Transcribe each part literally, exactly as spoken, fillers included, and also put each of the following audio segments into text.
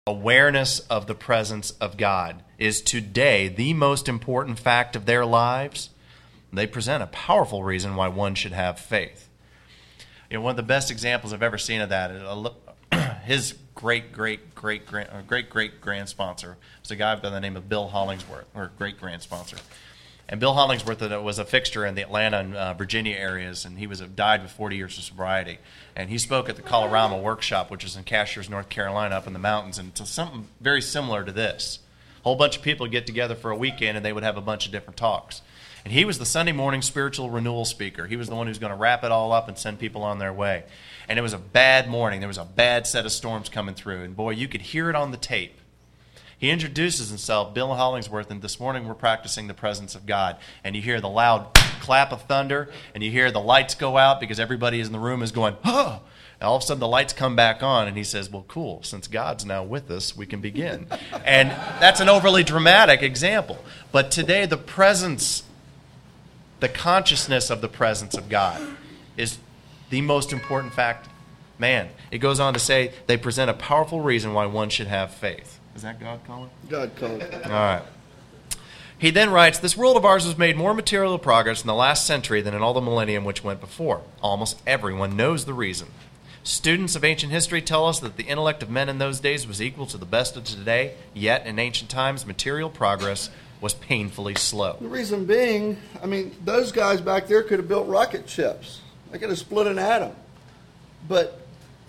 awareness of the presence of God is today the most important fact of their lives, they present a powerful reason why one should have faith. You know, one of the best examples I've ever seen of that is his great, great, great, great, great, great grand sponsor was a guy by the name of Bill Hollingsworth, or great grand sponsor. And Bill Hollingsworth was a fixture in the Atlanta and uh, Virginia areas, and he was died with forty years of sobriety. And he spoke at the Colorama Workshop, which is in Cashiers, North Carolina, up in the mountains, and it's something very similar to this. A whole bunch of people would get together for a weekend, and they would have a bunch of different talks. And he was the Sunday morning spiritual renewal speaker. He was the one who was going to wrap it all up and send people on their way. And it was a bad morning. There was a bad set of storms coming through. And boy, you could hear it on the tape. He introduces himself, Bill Hollingsworth, and this morning we're practicing the presence of God. And you hear the loud clap of thunder, and you hear the lights go out because everybody in the room is going, oh! And all of a sudden the lights come back on, and he says, well, cool, since God's now with us, we can begin. And that's an overly dramatic example. But today the presence, the consciousness of the presence of God is the most important fact. Man, it goes on to say they present a powerful reason why one should have faith. Is that God calling? God calling. All right. He then writes, this world of ours has made more material progress in the last century than in all the millennium which went before. Almost everyone knows the reason. Students of ancient history tell us that the intellect of men in those days was equal to the best of today, yet in ancient times material progress was painfully slow. The reason being, I mean, those guys back there could have built rocket ships. They could have split an atom. But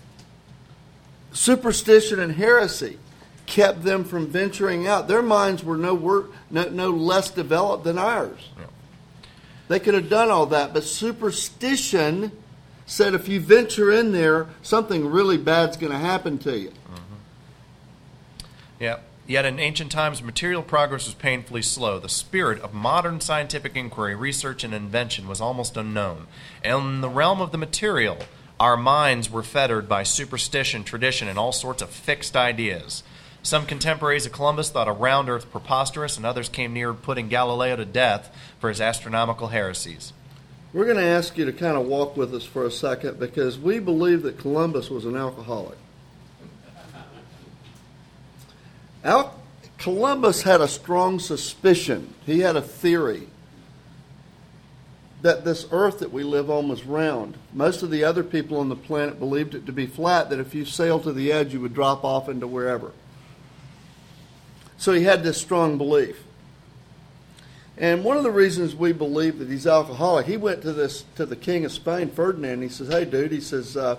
superstition and heresy kept them from venturing out. Their minds were no, wor- no, no less developed than ours. Yeah. They could have done all that, but superstition said if you venture in there, something really bad's going to happen to you. Mm-hmm. Yeah. Yet in ancient times, material progress was painfully slow. The spirit of modern scientific inquiry, research, and invention was almost unknown. And in the realm of the material, our minds were fettered by superstition, tradition, and all sorts of fixed ideas. Some contemporaries of Columbus thought a round earth preposterous, and others came near putting Galileo to death for his astronomical heresies. We're going to ask you to kind of walk with us for a second because we believe that Columbus was an alcoholic. Al- Columbus had a strong suspicion. He had a theory that this earth that we live on was round. Most of the other people on the planet believed it to be flat, that if you sailed to the edge, you would drop off into wherever. So he had this strong belief. And one of the reasons we believe that he's alcoholic, he went to this to the King of Spain, Ferdinand, and he says, hey, dude, he says, uh,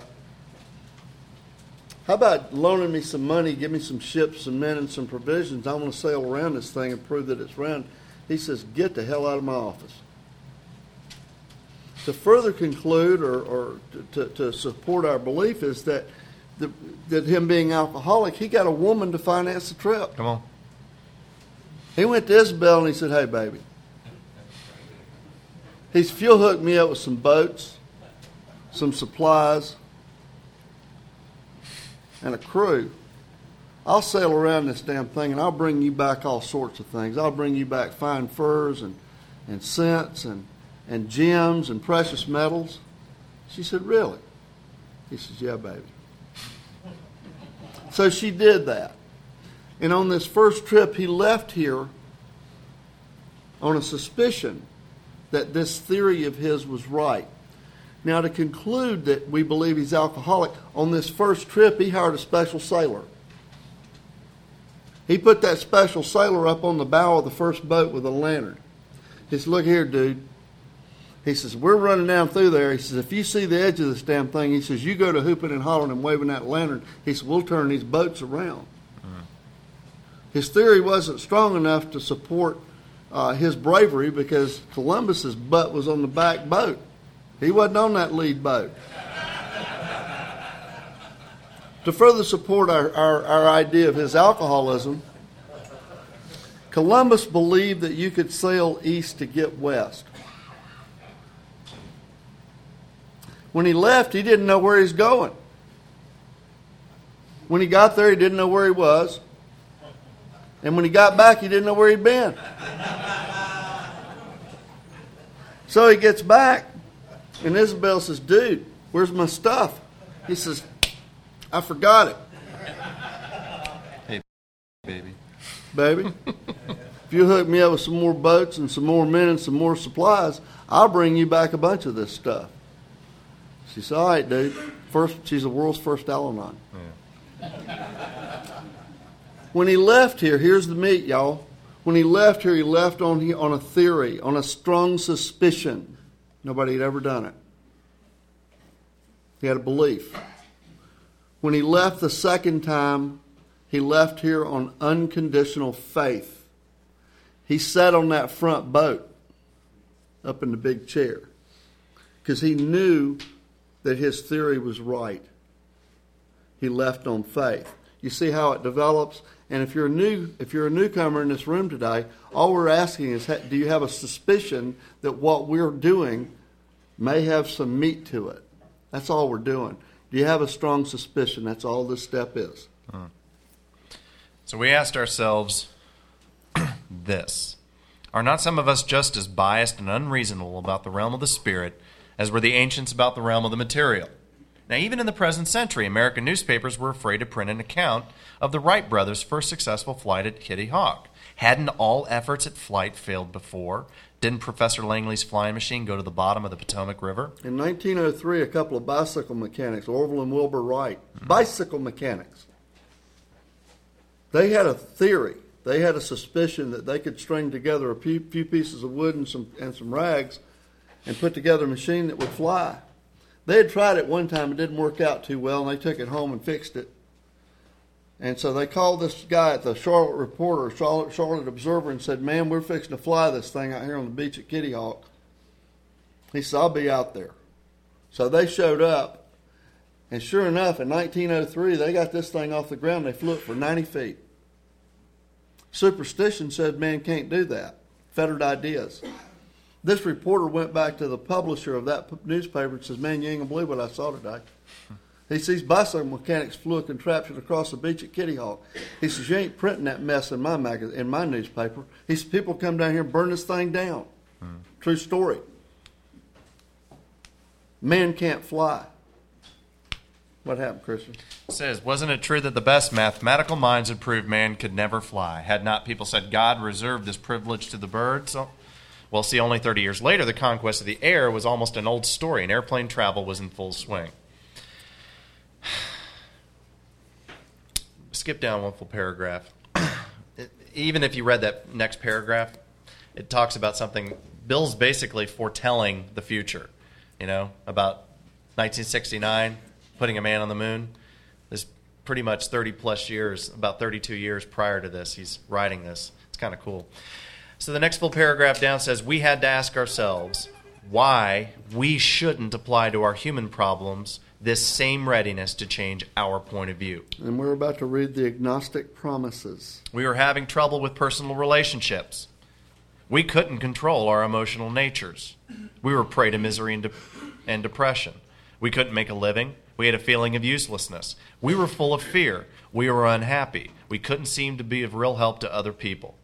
how about loaning me some money, give me some ships, some men, and some provisions? I want to sail around this thing and prove that it's round. He says, get the hell out of my office. To further conclude or, or to, to support our belief is that, the, that him being alcoholic, he got a woman to finance the trip. Come on. He went to Isabel and he said, hey, baby, he's fuel hooked me up with some boats, some supplies, and a crew. I'll sail around this damn thing and I'll bring you back all sorts of things. I'll bring you back fine furs and, and scents and, and gems and precious metals. She said, really? He says, yeah, baby. So she did that. And on this first trip, he left here on a suspicion that this theory of his was right. Now, to conclude that we believe he's alcoholic, on this first trip, he hired a special sailor. He put that special sailor up on the bow of the first boat with a lantern. He said, look here, dude. He says, we're running down through there. He says, if you see the edge of this damn thing, he says, you go to hooping and hollering and waving that lantern. He said, we'll turn these boats around. His theory wasn't strong enough to support uh, his bravery because Columbus's butt was on the back boat. He wasn't on that lead boat. To further support our, our, our idea of his alcoholism, Columbus believed that you could sail east to get west. When he left, he didn't know where he was going. When he got there, he didn't know where he was. And when he got back, he didn't know where he'd been. So he gets back, and Isabel says, dude, where's my stuff? He says, I forgot it. Hey, baby. Baby, if you hook me up with some more boats and some more men and some more supplies, I'll bring you back a bunch of this stuff. She said, all right, dude. First, she's the world's first Al-Anon. Yeah. When he left here, here's the meat, y'all. When he left here, he left on, on a theory, on a strong suspicion. Nobody had ever done it. He had a belief. When he left the second time, he left here on unconditional faith. He sat on that front boat up in the big chair because he knew that his theory was right. He left on faith. You see how it develops? And if you're a new, if you're a newcomer in this room today, all we're asking is, do you have a suspicion that what we're doing may have some meat to it? That's all we're doing. Do you have a strong suspicion? That's all this step is. Hmm. So we asked ourselves this. Are not some of us just as biased and unreasonable about the realm of the spirit as were the ancients about the realm of the material? Now, even in the present century, American newspapers were afraid to print an account of the Wright brothers' first successful flight at Kitty Hawk. Hadn't all efforts at flight failed before? Didn't Professor Langley's flying machine go to the bottom of the Potomac River? In nineteen oh three, a couple of bicycle mechanics, Orville and Wilbur Wright, mm-hmm. bicycle mechanics, they had a theory. They had a suspicion that they could string together a few, few pieces of wood and some and some rags and put together a machine that would fly. They had tried it one time. It didn't work out too well, and they took it home and fixed it. And so they called this guy at the Charlotte Reporter, Charlotte, Charlotte Observer, and said, man, we're fixing to fly this thing out here on the beach at Kitty Hawk. He said, I'll be out there. So they showed up, and sure enough, in nineteen oh three, they got this thing off the ground. They flew it for ninety feet. Superstition said man can't do that. Fettered ideas. This reporter went back to the publisher of that newspaper and says, man, you ain't going to believe what I saw today. He sees bicycle mechanics flew a contraption across the beach at Kitty Hawk. He says, you ain't printing that mess in my magazine, in my newspaper. He says, people come down here and burn this thing down. Hmm. True story. Man can't fly. What happened, Christian? It says, wasn't it true that the best mathematical minds had proved man could never fly? Had not people said God reserved this privilege to the birds? Well, see, only thirty years later, the conquest of the air was almost an old story, and airplane travel was in full swing. Skip down one full paragraph. It, even if you read that next paragraph, it talks about something. Bill's basically foretelling the future, you know, about nineteen sixty-nine, putting a man on the moon. This pretty much thirty plus years, about thirty-two years prior to this, he's writing this. It's kind of cool. So the next full paragraph down says, we had to ask ourselves why we shouldn't apply to our human problems this same readiness to change our point of view. And we're about to read the agnostic promises. We were having trouble with personal relationships. We couldn't control our emotional natures. We were prey to misery and, de- and depression. We couldn't make a living. We had a feeling of uselessness. We were full of fear. We were unhappy. We couldn't seem to be of real help to other people.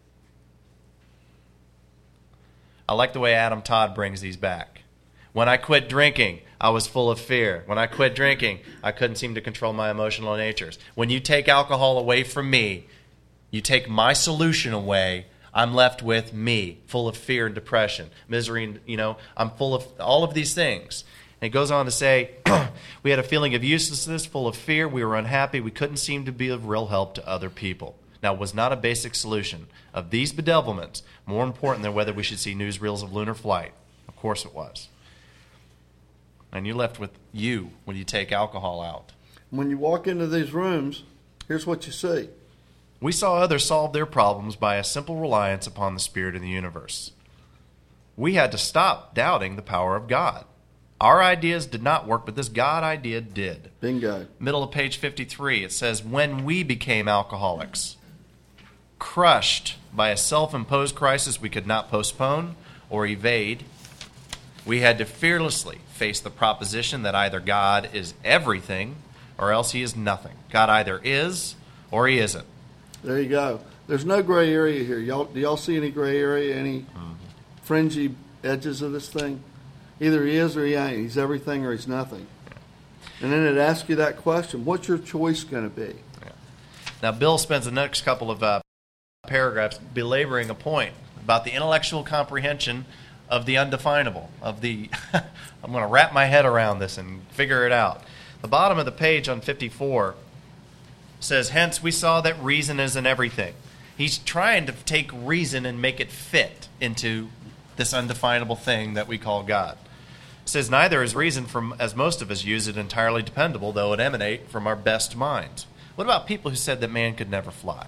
I like the way Adam Todd brings these back. When I quit drinking, I was full of fear. When I quit drinking, I couldn't seem to control my emotional natures. When you take alcohol away from me, you take my solution away, I'm left with me, full of fear and depression, misery, and, you know, I'm full of all of these things. And it goes on to say, we had a feeling of uselessness, full of fear, we were unhappy, we couldn't seem to be of real help to other people. Now, was not a basic solution of these bedevilments more important than whether we should see newsreels of lunar flight? Of course it was. And you're left with you when you take alcohol out. When you walk into these rooms, here's what you see. We saw others solve their problems by a simple reliance upon the Spirit of the universe. We had to stop doubting the power of God. Our ideas did not work, but this God idea did. Bingo. Middle of page fifty-three, it says, when we became alcoholics, crushed by a self-imposed crisis we could not postpone or evade, we had to fearlessly face the proposition that either God is everything or else he is nothing. God either is or he isn't. There you go. There's no gray area here. Y'all, do y'all see any gray area, any mm-hmm. fringy edges of this thing? Either he is or he ain't. He's everything or he's nothing. And then it asks you that question, what's your choice going to be? Yeah. Now, Bill spends the next couple of uh, paragraphs belaboring a point about the intellectual comprehension of the undefinable, of the, I'm going to wrap my head around this and figure it out. The bottom of the page on fifty-four says, hence we saw that reason is in everything. He's trying to take reason and make it fit into this undefinable thing that we call God. It says, neither is reason, from, as most of us use it, entirely dependable, though it emanate from our best minds. What about people who said that man could never fly?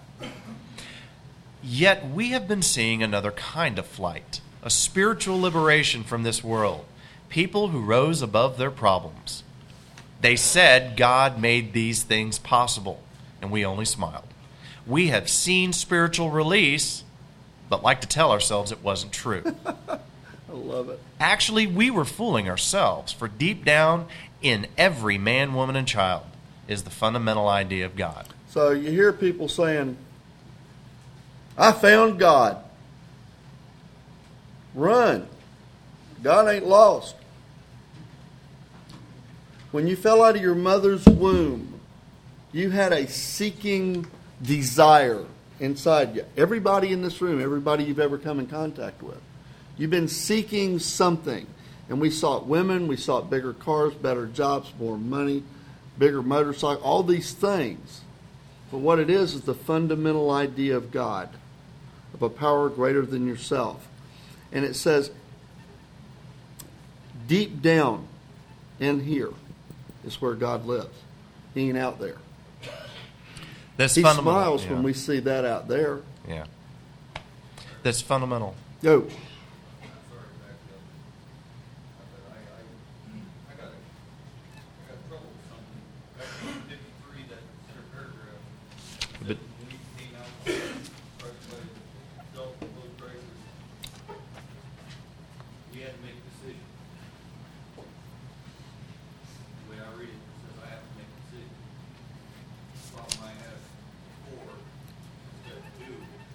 Yet we have been seeing another kind of flight, a spiritual liberation from this world, people who rose above their problems. They said God made these things possible, and we only smiled. We have seen spiritual release, but like to tell ourselves it wasn't true. I love it. Actually, we were fooling ourselves, for deep down in every man, woman, and child is the fundamental idea of God. So you hear people saying, I found God. Run. God ain't lost. When you fell out of your mother's womb, you had a seeking desire inside you. Everybody in this room, everybody you've ever come in contact with, you've been seeking something. And we sought women, we sought bigger cars, better jobs, more money, bigger motorcycle, all these things. But what it is is the fundamental idea of God, of a power greater than yourself. And it says, deep down in here is where God lives. He ain't out there. That's he fundamental. smiles Yeah. when we see that out there. Yeah. That's fundamental. Go. But we had to make a decision. The way I read it, it says I have to make a decision. The problem I have before instead of two.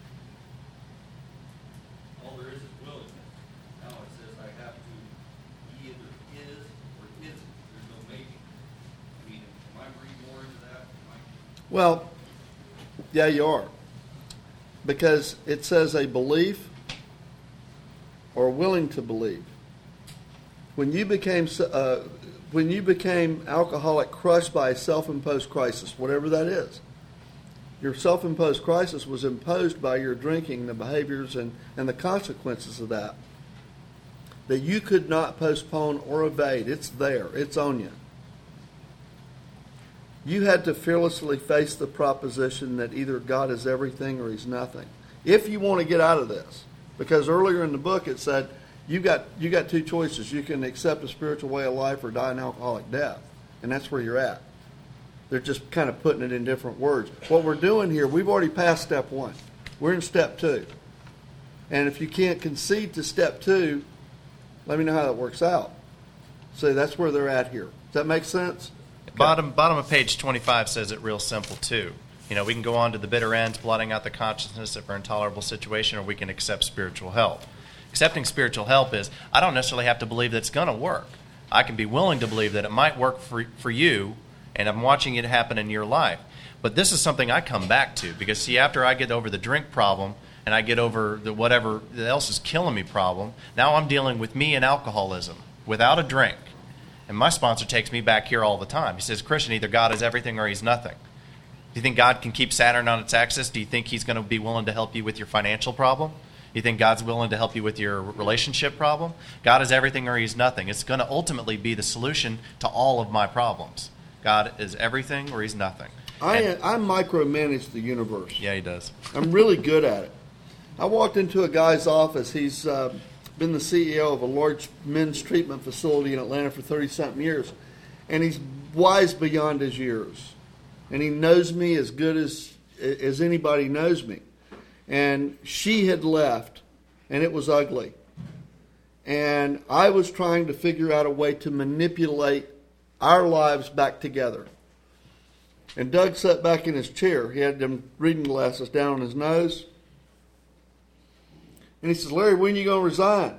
All there is is willingness. Now it says I have to he either is or isn't. There's no maybe. I mean, am I reading more into that? Am I Well, yeah, you are. Because it says a belief or willing to believe. When you became uh, when you became alcoholic, crushed by a self-imposed crisis, whatever that is, your self-imposed crisis was imposed by your drinking, the behaviors, and, and the consequences of that, that you could not postpone or evade. It's there. It's on you. You had to fearlessly face the proposition that either God is everything or he's nothing. If you want to get out of this, because earlier in the book it said you got you got two choices. You can accept a spiritual way of life or die an alcoholic death. And that's where you're at. They're just kind of putting it in different words. What we're doing here, we've already passed step one. We're in step two. And if you can't concede to step two, let me know how that works out. So that's where they're at here. Does that make sense? Bottom bottom of page twenty-five says it real simple, too. You know, we can go on to the bitter ends, blotting out the consciousness of our intolerable situation, or we can accept spiritual help. Accepting spiritual help is, I don't necessarily have to believe that it's going to work. I can be willing to believe that it might work for, for you, and I'm watching it happen in your life. But this is something I come back to, because, see, after I get over the drink problem, and I get over the whatever else is killing me problem, now I'm dealing with me and alcoholism without a drink. And my sponsor takes me back here all the time. He says, Christian, either God is everything or he's nothing. Do you think God can keep Saturn on its axis? Do you think he's going to be willing to help you with your financial problem? Do you think God's willing to help you with your relationship problem? God is everything or he's nothing. It's going to ultimately be the solution to all of my problems. God is everything or he's nothing. I, And- I micromanage the universe. yeah, he does. I'm really good at it. I walked into a guy's office. He's uh, been the C E O of a large men's treatment facility in Atlanta for thirty-something years. And he's wise beyond his years. And he knows me as good as, as anybody knows me. And she had left, and it was ugly. And I was trying to figure out a way to manipulate our lives back together. And Doug sat back in his chair. He had them reading glasses down on his nose. And he says, Larry, when are you going to resign?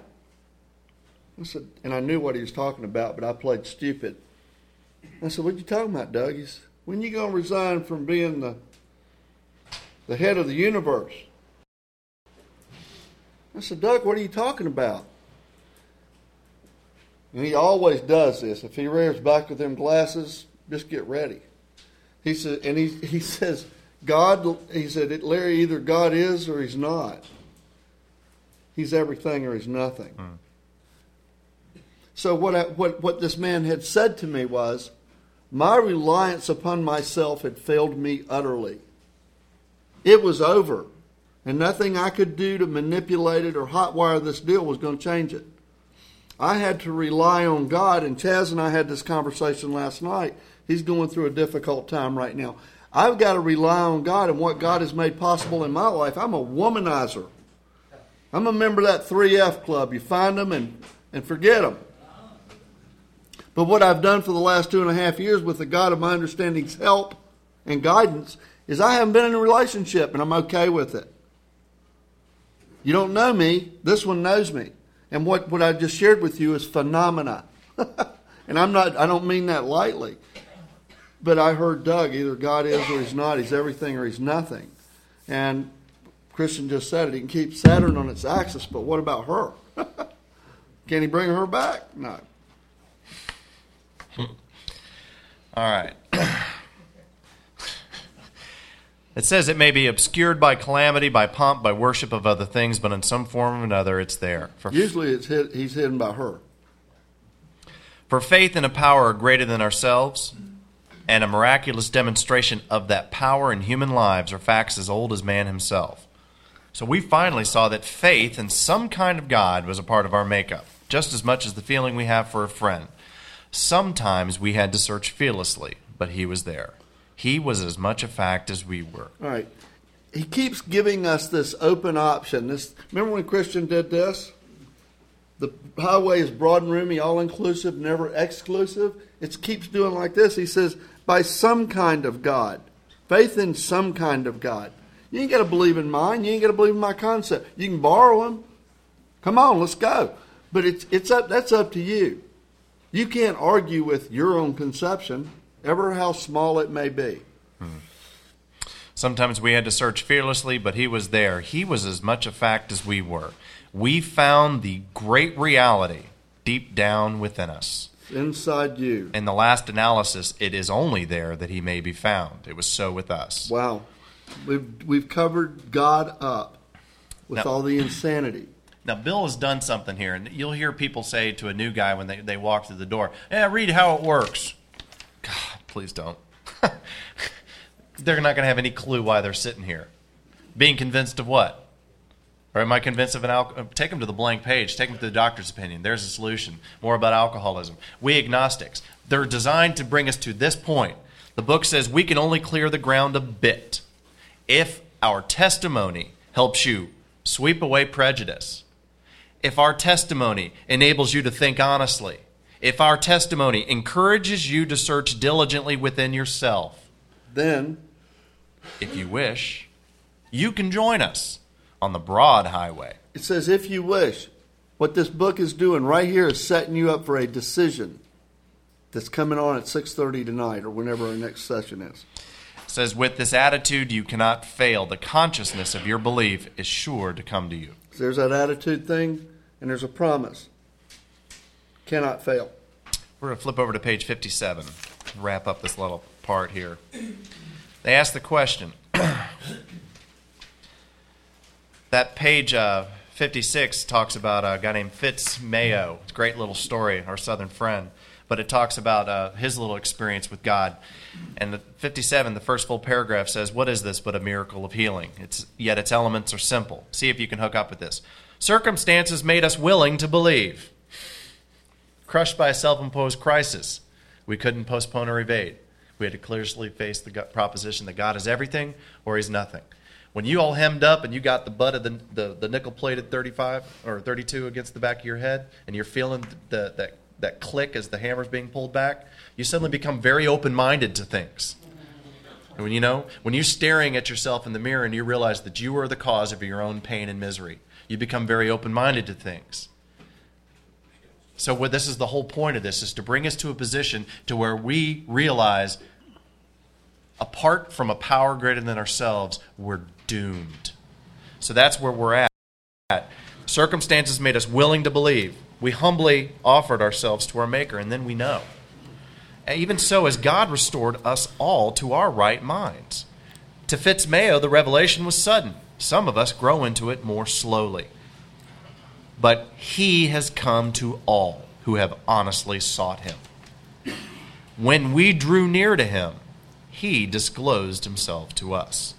I said, and I knew what he was talking about, but I played stupid. I said, what are you talking about, Doug? He said, when are you going to resign from being the the head of the universe. I said, Doug, what are you talking about? And he always does this. If he rears back with them glasses, just get ready. He said, and he he says, God. He said, Larry, either God is or He's not. He's everything or He's nothing. Hmm. So what I, what what this man had said to me was, my reliance upon myself had failed me utterly. It was over, and nothing I could do to manipulate it or hotwire this deal was going to change it. I had to rely on God, and Chaz and I had this conversation last night. He's going through a difficult time right now. I've got to rely on God and what God has made possible in my life. I'm a womanizer. I'm a member of that three F club. You find them and, and forget them. But what I've done for the last two and a half years with the God of my understanding's help and guidance is I haven't been in a relationship, and I'm okay with it. You don't know me. This one knows me. And what, what I just shared with you is phenomena. And I'm not, I don't mean that lightly. But I heard Doug, either God is or He's not. He's everything or He's nothing. And Christian just said it. He can keep Saturn on its axis, but what about her? Can he bring her back? No. All right. It says it may be obscured by calamity, by pomp, by worship of other things, but in some form or another it's there. For Usually it's hid, he's hidden by her. For faith and a power are greater than ourselves, and a miraculous demonstration of that power in human lives are facts as old as man himself. So we finally saw that faith in some kind of God was a part of our makeup, just as much as the feeling we have for a friend. Sometimes we had to search fearlessly, but He was there. He was as much a fact as we were. All right. He keeps giving us this open option. This, remember when Christian did this? The highway is broad and roomy, all-inclusive, never exclusive. It keeps doing like this. He says, by some kind of God. Faith in some kind of God. You ain't got to believe in mine. You ain't got to believe in my concept. You can borrow them. Come on, let's go. But it's it's up. That's up to you. You can't argue with your own conception, ever how small it may be. Hmm. Sometimes we had to search fearlessly, but He was there. He was as much a fact as we were. We found the great reality deep down within us. Inside you. In the last analysis, it is only there that He may be found. It was so with us. Wow. We've, we've covered God up with now, all the insanity. Now, Bill has done something here, and you'll hear people say to a new guy when they, they walk through the door, yeah, read how it works. God, please don't. They're not going to have any clue why they're sitting here. Being convinced of what? Or am I convinced of an alcohol? Take them to the blank page. Take them to the doctor's opinion. There's a solution. More about alcoholism. We agnostics, they're designed to bring us to this point. The book says we can only clear the ground a bit. If our testimony helps you sweep away prejudice, if our testimony enables you to think honestly, if our testimony encourages you to search diligently within yourself, then, if you wish, you can join us on the broad highway. It says, if you wish. What this book is doing right here is setting you up for a decision that's coming on at six thirty tonight or whenever our next session is. It says, with this attitude, you cannot fail. The consciousness of your belief is sure to come to you. So there's that attitude thing, and there's a promise. Cannot fail. We're going to flip over to page fifty-seven and wrap up this little part here. They ask the question. That page uh, fifty-six talks about a guy named Fitz Mayo. It's a great little story, our Southern friend. But it talks about uh, his little experience with God. And the fifty-seven, the first full paragraph says, what is this but a miracle of healing? It's, yet its elements are simple. See if you can hook up with this. Circumstances made us willing to believe. Crushed by a self-imposed crisis, we couldn't postpone or evade. We had to clearly face the proposition that God is everything or He's nothing. When you all hemmed up and you got the butt of the, the, the nickel-plated thirty-five or thirty-two against the back of your head, and you're feeling the, that, that click as the hammer's being pulled back, you suddenly become very open-minded to things. And when you know, when you're staring at yourself in the mirror and you realize that you are the cause of your own pain and misery, you become very open-minded to things. So what this is the whole point of this, is to bring us to a position to where we realize, apart from a power greater than ourselves, we're doomed. So that's where we're at. Circumstances made us willing to believe. We humbly offered ourselves to our Maker, and then we know. And even so, as God restored us all to our right minds. To Fitz-Mayo, the revelation was sudden. Some of us grow into it more slowly. But he has come to all who have honestly sought him. When we drew near to him, he disclosed himself to us.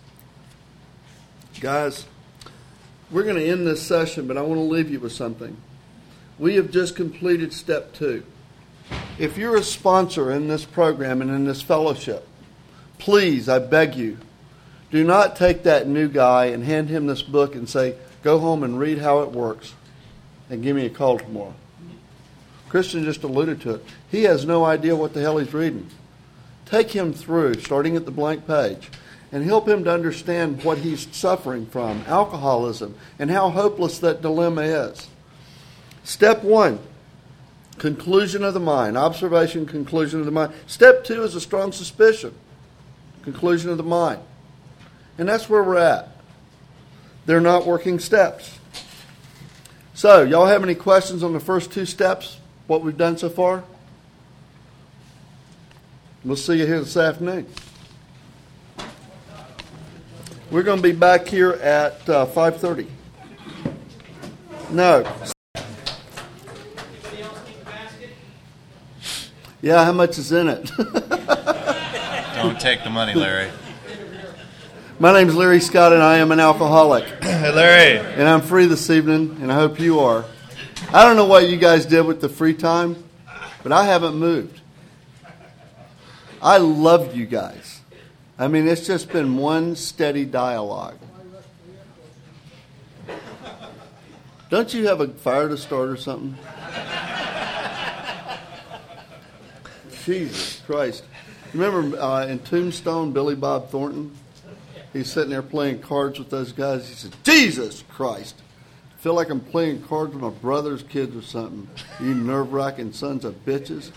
Guys, we're going to end this session, but I want to leave you with something. We have just completed step two. If you're a sponsor in this program and in this fellowship, please, I beg you, do not take that new guy and hand him this book and say, go home and read how it works and give me a call tomorrow. Christian just alluded to it. He has no idea what the hell he's reading. Take him through, starting at the blank page, and help him to understand what he's suffering from, alcoholism, and how hopeless that dilemma is. Step one, conclusion of the mind. Observation, conclusion of the mind. Step two is a strong suspicion. Conclusion of the mind. And that's where we're at. They're not working steps. So, y'all have any questions on the first two steps, what we've done so far? We'll see you here this afternoon. We're going to be back here at uh, five thirty. No. Yeah, how much is in it? Don't take the money, Larry. My name's Larry Scott, and I am an alcoholic. Hey, Larry. And I'm free this evening, and I hope you are. I don't know what you guys did with the free time, but I haven't moved. I love you guys. I mean, it's just been one steady dialogue. Don't you have a fire to start or something? Jesus Christ. Remember uh, in Tombstone, Billy Bob Thornton? He's sitting there playing cards with those guys. He said, Jesus Christ. I feel like I'm playing cards with my brother's kids or something. You nerve-wracking sons of bitches.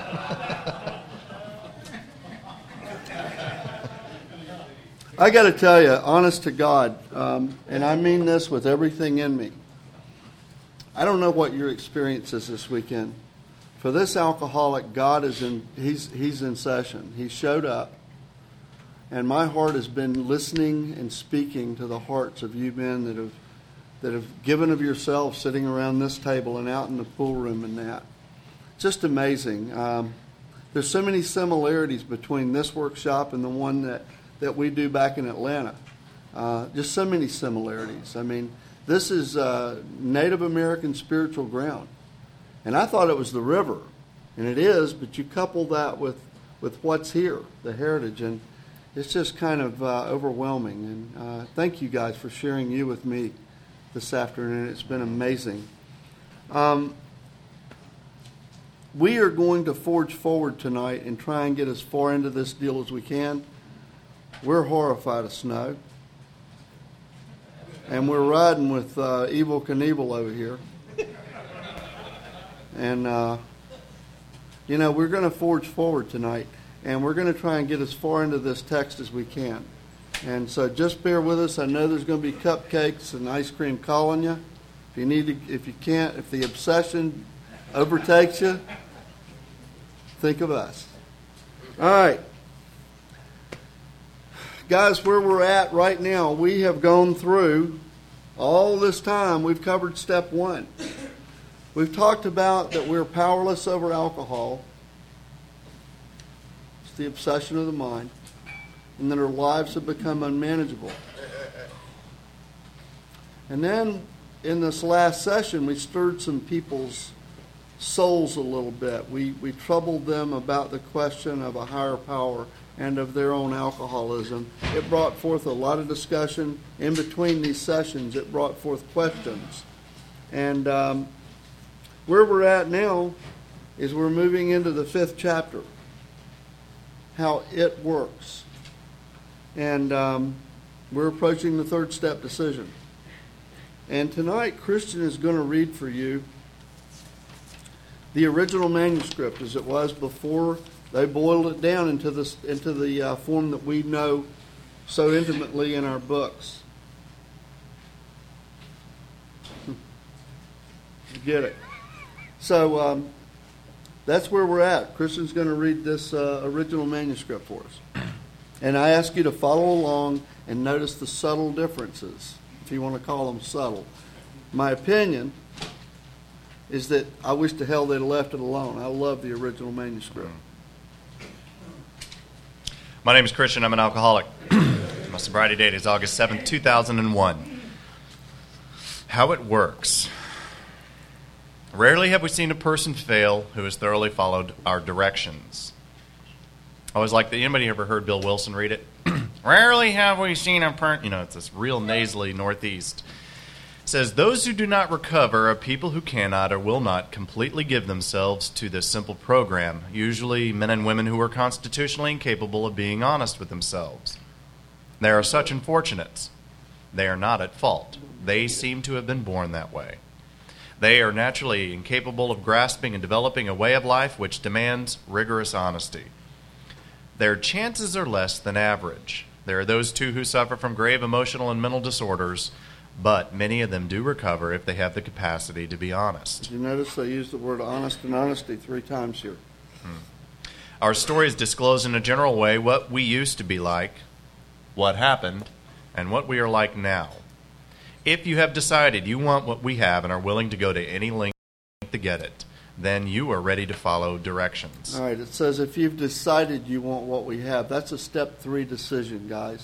I got to tell you, honest to God, um, and I mean this with everything in me, I don't know what your experience is this weekend. For this alcoholic, God is in, he's, he's in session. He showed up. And my heart has been listening and speaking to the hearts of you men that have that have given of yourselves sitting around this table and out in the pool room and that. Just amazing. Um, there's so many similarities between this workshop and the one that, that we do back in Atlanta. Uh, just so many similarities. I mean, this is uh, Native American spiritual ground. And I thought it was the river. And it is, but you couple that with, with what's here, the heritage, and it's just kind of uh, overwhelming. And uh, thank you guys for sharing you with me this afternoon. It's been amazing. Um, we are going to forge forward tonight and try and get as far into this deal as we can. We're horrified of snow. And we're riding with uh, Evel Knievel over here. And, uh, you know, we're going to forge forward tonight. And we're going to try and get as far into this text as we can. And so just bear with us. I know there's going to be cupcakes and ice cream calling you. If you need to, if you can't, if the obsession overtakes you, think of us. All right. Guys, where we're at right now, we have gone through all this time. We've covered step one. We've talked about that we're powerless over alcohol. It's the obsession of the mind. And that our lives have become unmanageable. And then in this last session, we stirred some people's souls a little bit. We, we troubled them about the question of a higher power and of their own alcoholism. It brought forth a lot of discussion. In between these sessions, it brought forth questions. And um, where we're at now is we're moving into the fifth chapter. How it works. And um, we're approaching the third step decision. And tonight, Christian is going to read for you the original manuscript as it was before they boiled it down into, this, into the uh, form that we know so intimately in our books. You get it. So um, that's where we're at. Christian's going to read this uh, original manuscript for us. And I ask you to follow along and notice the subtle differences, if you want to call them subtle. My opinion is that I wish to hell they'd have left it alone. I love the original manuscript. My name is Christian. I'm an alcoholic. My sobriety date is August seventh, two thousand one. How it works. Rarely have we seen a person fail who has thoroughly followed our directions. I always like that. Anybody ever heard Bill Wilson read it? Rarely have we seen a person, you know, it's this real nasally Northeast. It says, those who do not recover are people who cannot or will not completely give themselves to this simple program, usually men and women who are constitutionally incapable of being honest with themselves. There are such unfortunates. They are not at fault. They seem to have been born that way. They are naturally incapable of grasping and developing a way of life which demands rigorous honesty. Their chances are less than average. There are those, too, who suffer from grave emotional and mental disorders, but many of them do recover if they have the capacity to be honest. Did you notice I used the word honest and honesty three times here? Hmm. Our stories disclose in a general way what we used to be like, what happened, and what we are like now. If you have decided you want what we have and are willing to go to any length to get it, then you are ready to follow directions. All right, it says if you've decided you want what we have, that's a step three decision, guys.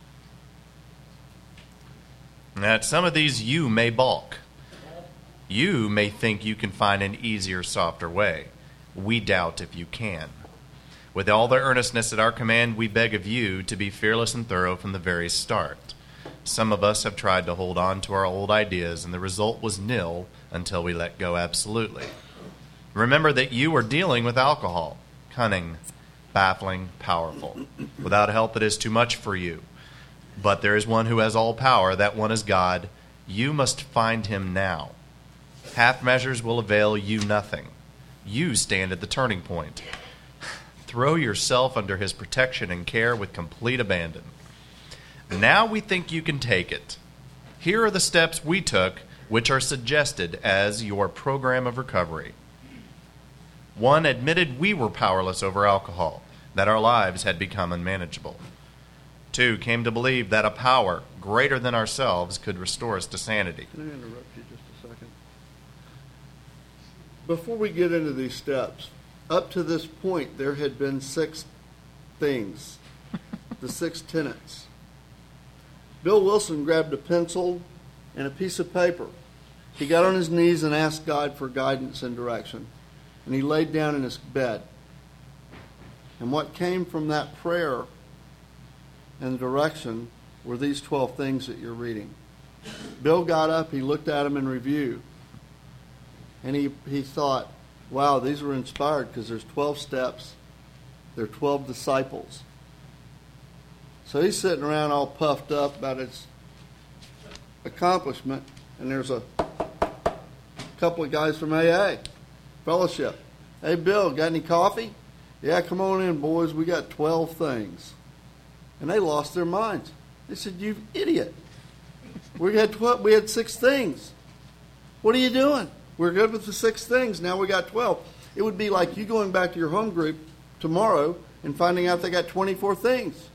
At some of these, you may balk. You may think you can find an easier, softer way. We doubt if you can. With all the earnestness at our command, we beg of you to be fearless and thorough from the very start. Some of us have tried to hold on to our old ideas, and the result was nil until we let go absolutely. Remember that you are dealing with alcohol, cunning, baffling, powerful. Without help, it is too much for you. But there is one who has all power. That one is God. You must find him now. Half measures will avail you nothing. You stand at the turning point. Throw yourself under his protection and care with complete abandon. Now we think you can take it. Here are the steps we took, which are suggested as your program of recovery. One, admitted we were powerless over alcohol, that our lives had become unmanageable. Two, came to believe that a power greater than ourselves could restore us to sanity. Can I interrupt you just a second? Before we get into these steps, up to this point, there had been six things, the six tenets. Bill Wilson grabbed a pencil and a piece of paper. He got on his knees and asked God for guidance and direction. And he laid down in his bed. And what came from that prayer and direction were these twelve things that you're reading. Bill got up, he looked at them in review, and he, he thought, wow, these were inspired because there's twelve steps. There are twelve disciples. So he's sitting around all puffed up about his accomplishment, and there's a couple of guys from A A, fellowship. Hey, Bill, got any coffee? Yeah, come on in, boys. We got twelve things. And they lost their minds. They said, you idiot. We had twelve, we had six things. What are you doing? We're good with the six things. Now we got twelve. It would be like you going back to your home group tomorrow and finding out they got twenty-four things.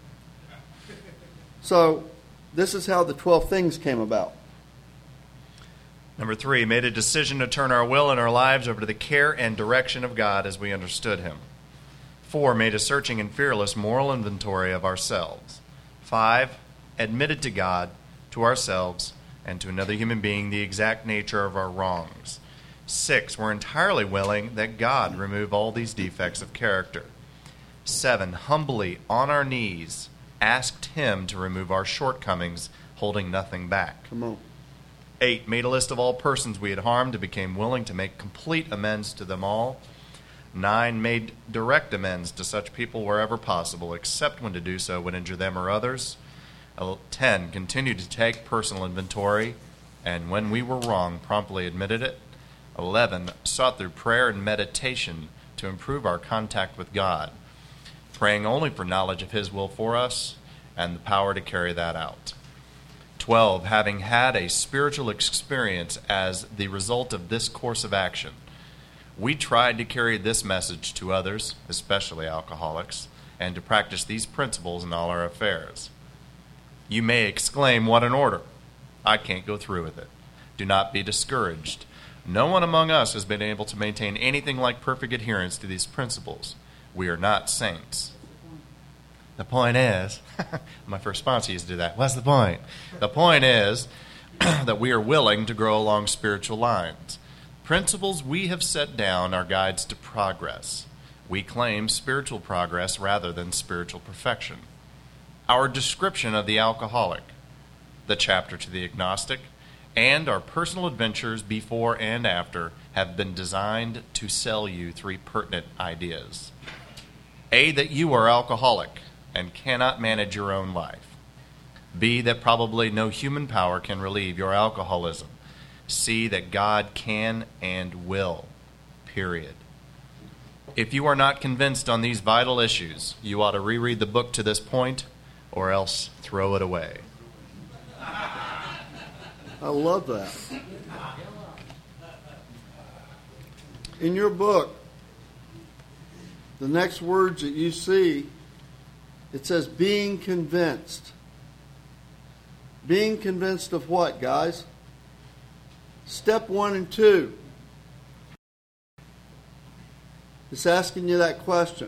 So this is how the twelve things came about. Number three, made a decision to turn our will and our lives over to the care and direction of God as we understood him. Four, made a searching and fearless moral inventory of ourselves. Five, admitted to God, to ourselves, and to another human being the exact nature of our wrongs. Six, we're entirely willing that God remove all these defects of character. Seven, humbly, on our knees, asked him to remove our shortcomings, holding nothing back. Come on. Eight, made a list of all persons we had harmed and became willing to make complete amends to them all. Nine, made direct amends to such people wherever possible, except when to do so would injure them or others. Ten, continued to take personal inventory, and when we were wrong, promptly admitted it. Eleven, sought through prayer and meditation to improve our contact with God, praying only for knowledge of his will for us and the power to carry that out. twelve. Having had a spiritual experience as the result of this course of action, we tried to carry this message to others, especially alcoholics, and to practice these principles in all our affairs. You may exclaim, "What an order! I can't go through with it." Do not be discouraged. No one among us has been able to maintain anything like perfect adherence to these principles. We are not saints. The point is, my first sponsor used to do that. What's the point? The point is that we are willing to grow along spiritual lines. Principles we have set down are guides to progress. We claim spiritual progress rather than spiritual perfection. Our description of the alcoholic, the chapter to the agnostic, and our personal adventures before and after have been designed to sell you three pertinent ideas. A, that you are alcoholic and cannot manage your own life. B, that probably no human power can relieve your alcoholism. C, that God can and will. Period. If you are not convinced on these vital issues, you ought to reread the book to this point, or else throw it away. I love that. In your book, the next words that you see, it says being convinced. Being convinced of what, guys? Step one and two. It's asking you that question.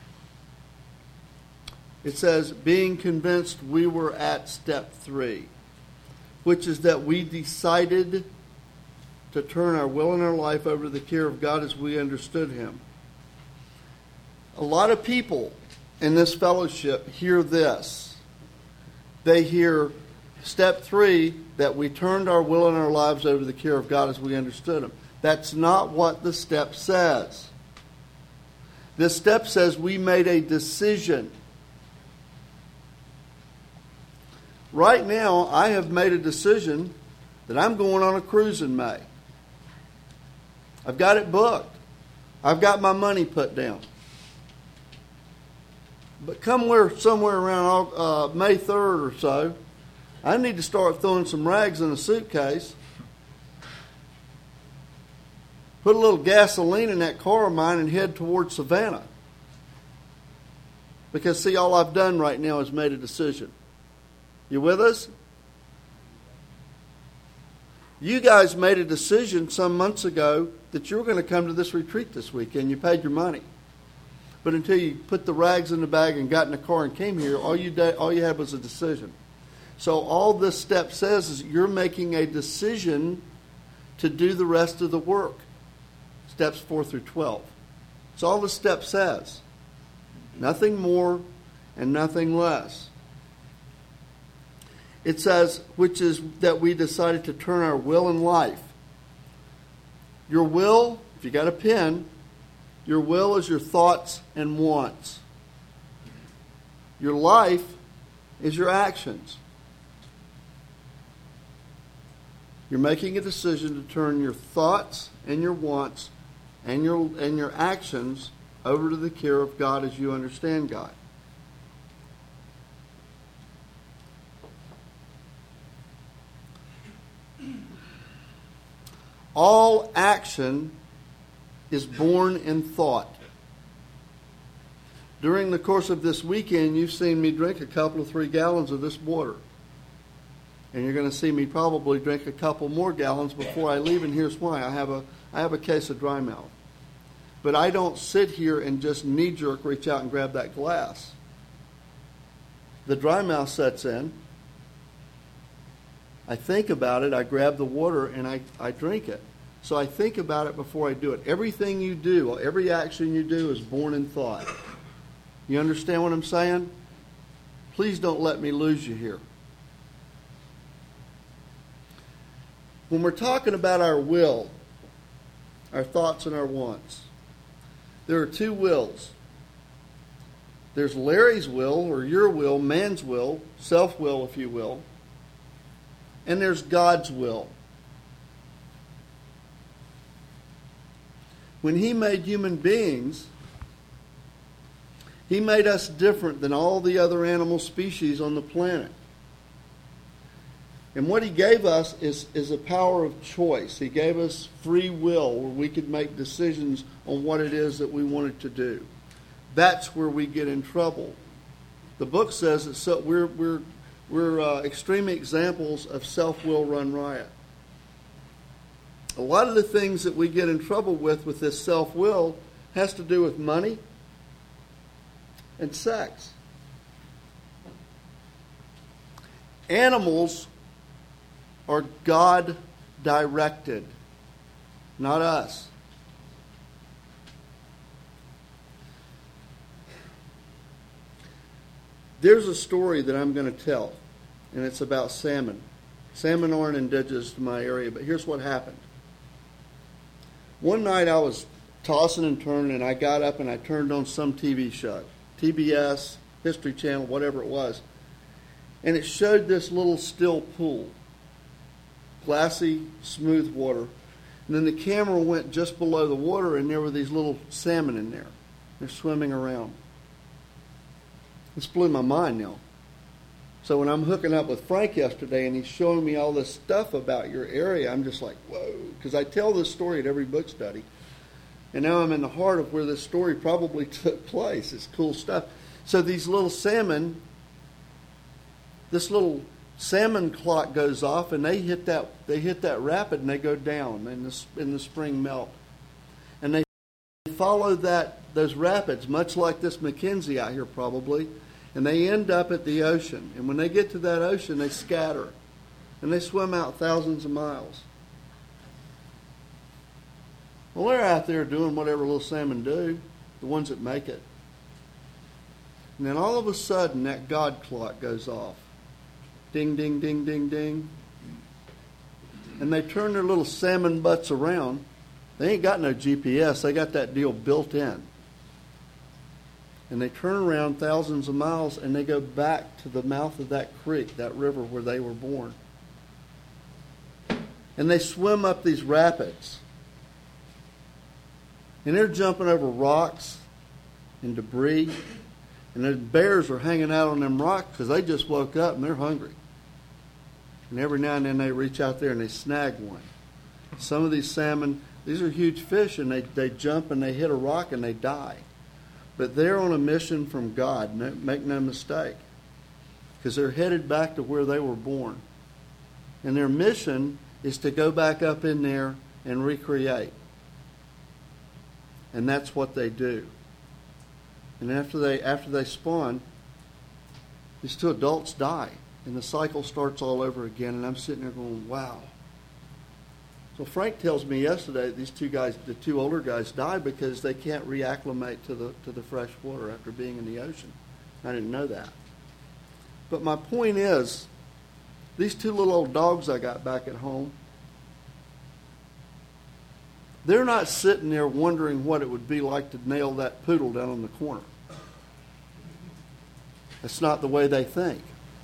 It says, being convinced we were at step three, which is that we decided to turn our will and our life over to the care of God as we understood Him. A lot of people in this fellowship hear this. They hear step three, that we turned our will and our lives over to the care of God as we understood Him. That's not what the step says. This step says we made a decision. Right now, I have made a decision that I'm going on a cruise in May. I've got it booked. I've got my money put down. But come where, somewhere around uh, May third or so, I need to start throwing some rags in a suitcase, put a little gasoline in that car of mine, and head towards Savannah. Because, see, all I've done right now is made a decision. You with us? You guys made a decision some months ago that you were going to come to this retreat this weekend. You paid your money. But until you put the rags in the bag and got in the car and came here, all you did, all you had was a decision. So all this step says is you're making a decision to do the rest of the work. Steps four through twelve. That's all the step says. Nothing more and nothing less. It says, which is that we decided to turn our will and life. Your will, if you got a pen, your will is your thoughts and wants. Your life is your actions. You're making a decision to turn your thoughts and your wants and your and your actions over to the care of God as you understand God. All action is born in thought. During the course of this weekend, you've seen me drink a couple of three gallons of this water. And you're going to see me probably drink a couple more gallons before I leave, and here's why. I have a I have a case of dry mouth. But I don't sit here and just knee-jerk reach out and grab that glass. The dry mouth sets in. I think about it, I grab the water, and I, I drink it. So I think about it before I do it. Everything you do, every action you do is born in thought. You understand what I'm saying? Please don't let me lose you here. When we're talking about our will, our thoughts and our wants, there are two wills. There's Larry's will, or your will, man's will, self-will, if you will. And there's God's will. When He made human beings, He made us different than all the other animal species on the planet. And what he gave us is, is a power of choice. He gave us free will where we could make decisions on what it is that we wanted to do. That's where we get in trouble. The book says that so we're, we're, we're uh, extreme examples of self-will run riot. A lot of the things that we get in trouble with with this self-will has to do with money and sex. Animals are God-directed, not us. There's a story that I'm going to tell, and it's about salmon. Salmon aren't indigenous to my area, but here's what happened. One night I was tossing and turning, and I got up and I turned on some T V show, T B S, History Channel, whatever it was, and it showed this little still pool. Glassy, smooth water. And then the camera went just below the water, and there were these little salmon in there. They're swimming around. This blew my mind now. So when I'm hooking up with Frank yesterday, and he's showing me all this stuff about your area, I'm just like, whoa. Because I tell this story at every book study. And now I'm in the heart of where this story probably took place. It's cool stuff. So these little salmon, this little salmon clock goes off, and they hit that they hit that rapid, and they go down in the in the spring melt, and they follow that those rapids, much like this Mackenzie out here probably, and they end up at the ocean. And when they get to that ocean, they scatter, and they swim out thousands of miles. Well, they're out there doing whatever little salmon do, the ones that make it. And then all of a sudden, that God clock goes off. Ding, ding, ding, ding, ding. And they turn their little salmon butts around. They ain't got no G P S. They got that deal built in. And they turn around thousands of miles, and they go back to the mouth of that creek, that river where they were born. And they swim up these rapids. And they're jumping over rocks and debris. And the bears are hanging out on them rocks because they just woke up and they're hungry. And every now and then they reach out there and they snag one. Some of these salmon, these are huge fish, and they, they jump and they hit a rock and they die. But they're on a mission from God, no, make no mistake. Because they're headed back to where they were born. And their mission is to go back up in there and recreate. And that's what they do. And after they after they spawn, these two adults die. And the cycle starts all over again. And I'm sitting there going, wow. So Frank tells me yesterday that these two guys, the two older guys, died because they can't reacclimate to the to the fresh water after being in the ocean. I didn't know that. But my point is, these two little old dogs I got back at home, they're not sitting there wondering what it would be like to nail that poodle down on the corner. That's not the way they think.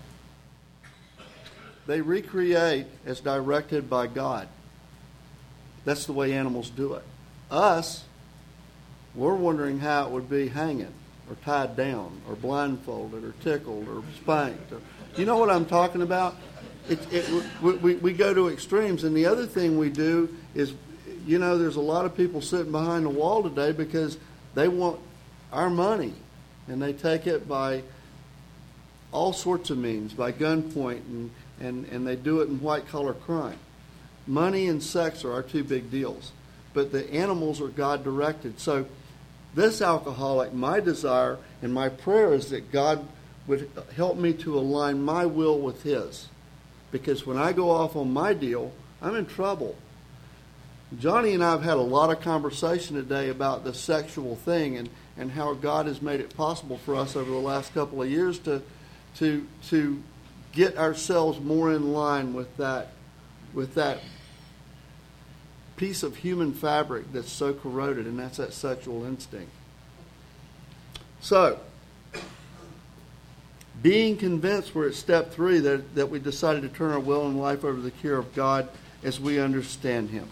They recreate as directed by God. That's the way animals do it. Us, we're wondering how it would be hanging or tied down or blindfolded or tickled or spanked. Or, you know what I'm talking about? It, it, we, we, we go to extremes. And the other thing we do is, you know, there's a lot of people sitting behind the wall today because they want our money. And they take it by all sorts of means, by gunpoint, and, and, and they do it in white-collar crime. Money and sex are our two big deals. But the animals are God-directed. So this alcoholic, my desire and my prayer is that God would help me to align my will with his. Because when I go off on my deal, I'm in trouble. Johnny and I have had a lot of conversation today about the sexual thing and, and how God has made it possible for us over the last couple of years to to to get ourselves more in line with that with that piece of human fabric that's so corroded, and that's that sexual instinct. So, being convinced, we're at step three, that, that we decided to turn our will and life over to the care of God as we understand him.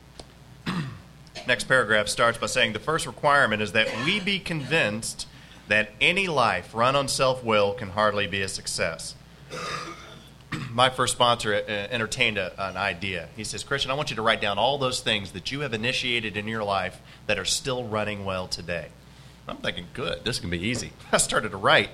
Next paragraph starts by saying the first requirement is that we be convinced that any life run on self-will can hardly be a success. my first sponsor uh, entertained a, an idea. He says, Christian, I want you to write down all those things that you have initiated in your life that are still running well today. I'm thinking, good, this can be easy. I started to write.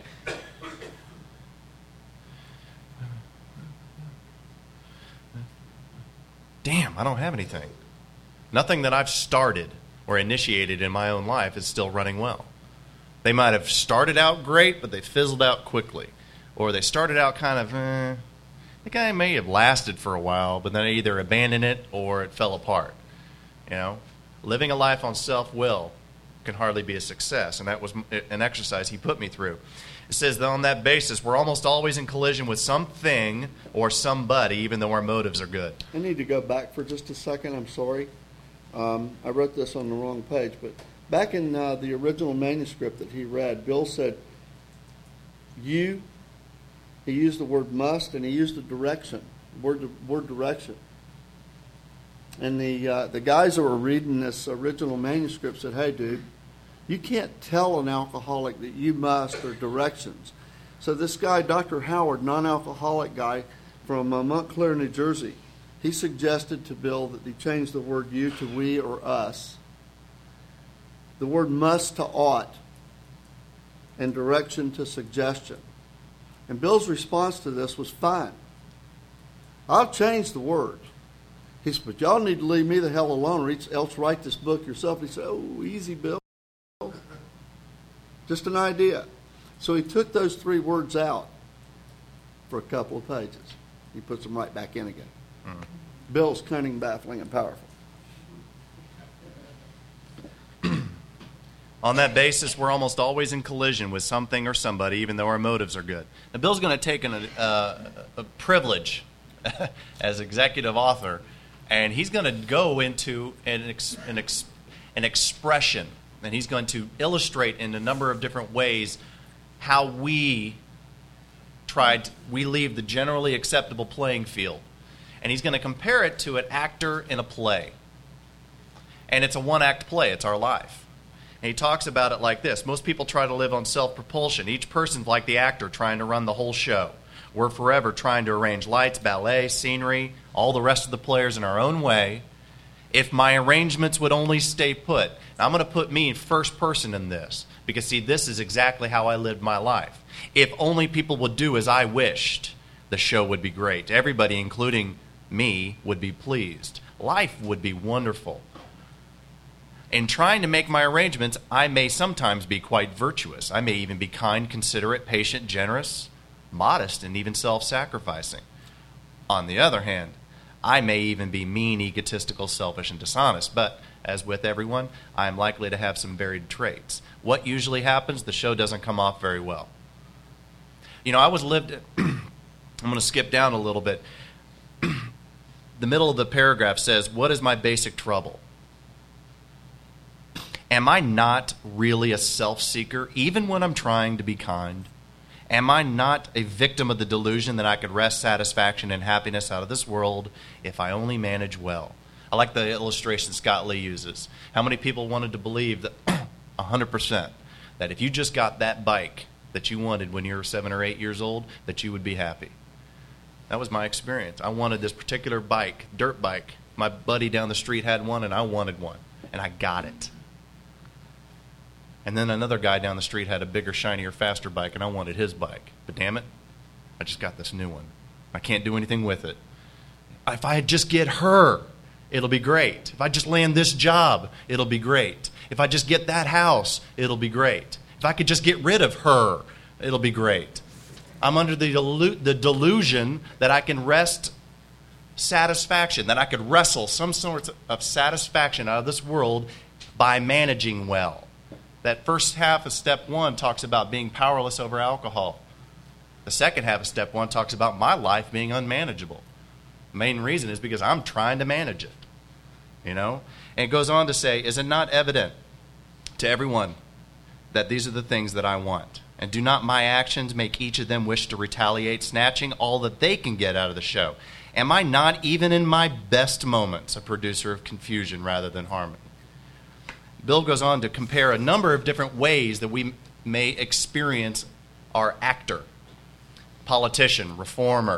Damn, I don't have anything. Nothing that I've started or initiated in my own life is still running well. They might have started out great, but they fizzled out quickly. Or they started out kind of, eh, the guy may have lasted for a while, but then they either abandoned it or it fell apart. You know, living a life on self-will can hardly be a success, and that was an exercise he put me through. It says that on that basis, we're almost always in collision with something or somebody, even though our motives are good. I need to go back for just a second. I'm sorry. Um, I wrote this on the wrong page, but back in uh, the original manuscript that he read, Bill said, you, he used the word must, and he used the direction, word, word direction. And the uh, the guys that were reading this original manuscript said, hey, dude, you can't tell an alcoholic that you must or directions. So this guy, Doctor Howard, non-alcoholic guy from uh, Montclair, New Jersey, he suggested to Bill that he change the word you to we or us, the word must to ought, and direction to suggestion. And Bill's response to this was fine. I'll change the word. He said, but y'all need to leave me the hell alone or else write this book yourself. He said, oh, easy, Bill. Just an idea. So he took those three words out for a couple of pages. He puts them right back in again. Mm. Bill's cunning, baffling, and powerful. On that basis, we're almost always in collision with something or somebody, even though our motives are good. Now, Bill's going to take an, uh, a privilege as executive author, and he's going to go into an, ex, an, ex, an expression, and he's going to illustrate in a number of different ways how we tried, we leave the generally acceptable playing field. And he's going to compare it to an actor in a play. And it's a one-act play. It's our life. And he talks about it like this. Most people try to live on self-propulsion. Each person's like the actor trying to run the whole show. We're forever trying to arrange lights, ballet, scenery, all the rest of the players in our own way. If my arrangements would only stay put. Now, I'm going to put me in first person in this. Because, see, this is exactly how I lived my life. If only people would do as I wished, the show would be great. Everybody, including me, would be pleased. Life would be wonderful. In trying to make my arrangements, I may sometimes be quite virtuous. I may even be kind, considerate, patient, generous, modest, and even self-sacrificing. On the other hand, I may even be mean, egotistical, selfish, and dishonest. But, as with everyone, I am likely to have some varied traits. What usually happens? The show doesn't come off very well. You know, I was lived... I'm going to skip down a little bit. The middle of the paragraph says, what is my basic trouble? Am I not really a self-seeker, even when I'm trying to be kind? Am I not a victim of the delusion that I could wrest satisfaction and happiness out of this world if I only manage well? I like the illustration Scott Lee uses. How many people wanted to believe that one hundred percent that if you just got that bike that you wanted when you were seven or eight years old, that you would be happy? That was my experience. I wanted this particular bike, dirt bike. My buddy down the street had one, and I wanted one, and I got it. And then another guy down the street had a bigger, shinier, faster bike, and I wanted his bike. But damn it, I just got this new one. I can't do anything with it. If I just get her, it'll be great. If I just land this job, it'll be great. If I just get that house, it'll be great. If I could just get rid of her, it'll be great. I'm under the, delu- the delusion that I can wrest satisfaction, that I could wrestle some sort of satisfaction out of this world by managing well. That first half of step one talks about being powerless over alcohol. The second half of step one talks about my life being unmanageable. The main reason is because I'm trying to manage it. You know? And it goes on to say, is it not evident to everyone that these are the things that I want? And do not my actions make each of them wish to retaliate, snatching all that they can get out of the show? Am I not, even in my best moments, a producer of confusion rather than harmony? Bill goes on to compare a number of different ways that we may experience our actor, politician, reformer,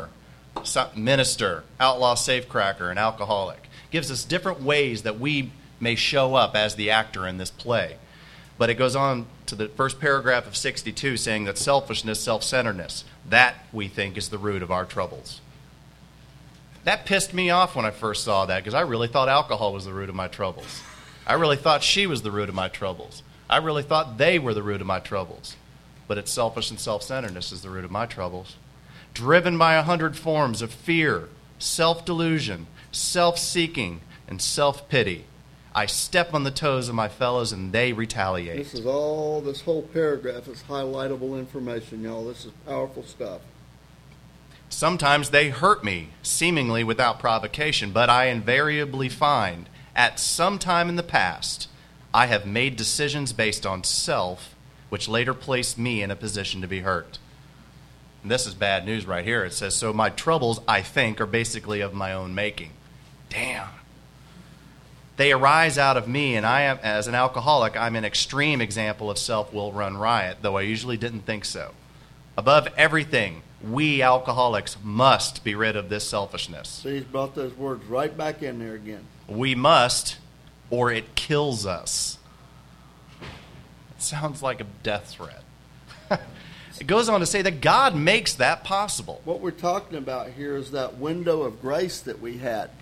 minister, outlaw safecracker, and alcoholic. Gives us different ways that we may show up as the actor in this play. But it goes on to the first paragraph of sixty-two saying that selfishness, self-centeredness, that we think is the root of our troubles. That pissed me off when I first saw that because I really thought alcohol was the root of my troubles. I really thought she was the root of my troubles. I really thought they were the root of my troubles. But it's selfish and self-centeredness is the root of my troubles. Driven by a hundred forms of fear, self-delusion, self-seeking, and self-pity, I step on the toes of my fellows and they retaliate. This is all, this whole paragraph is highlightable information, y'all. This is powerful stuff. Sometimes they hurt me, seemingly without provocation, but I invariably find, at some time in the past, I have made decisions based on self, which later placed me in a position to be hurt. And this is bad news right here. It says, so my troubles, I think, are basically of my own making. Damn. They arise out of me, and I am, as an alcoholic, I'm an extreme example of self-will run riot, though I usually didn't think so. Above everything, we alcoholics must be rid of this selfishness. See, he's brought those words right back in there again. We must, or it kills us. It sounds like a death threat. It goes on to say that God makes that possible. What we're talking about here is that window of grace that we had.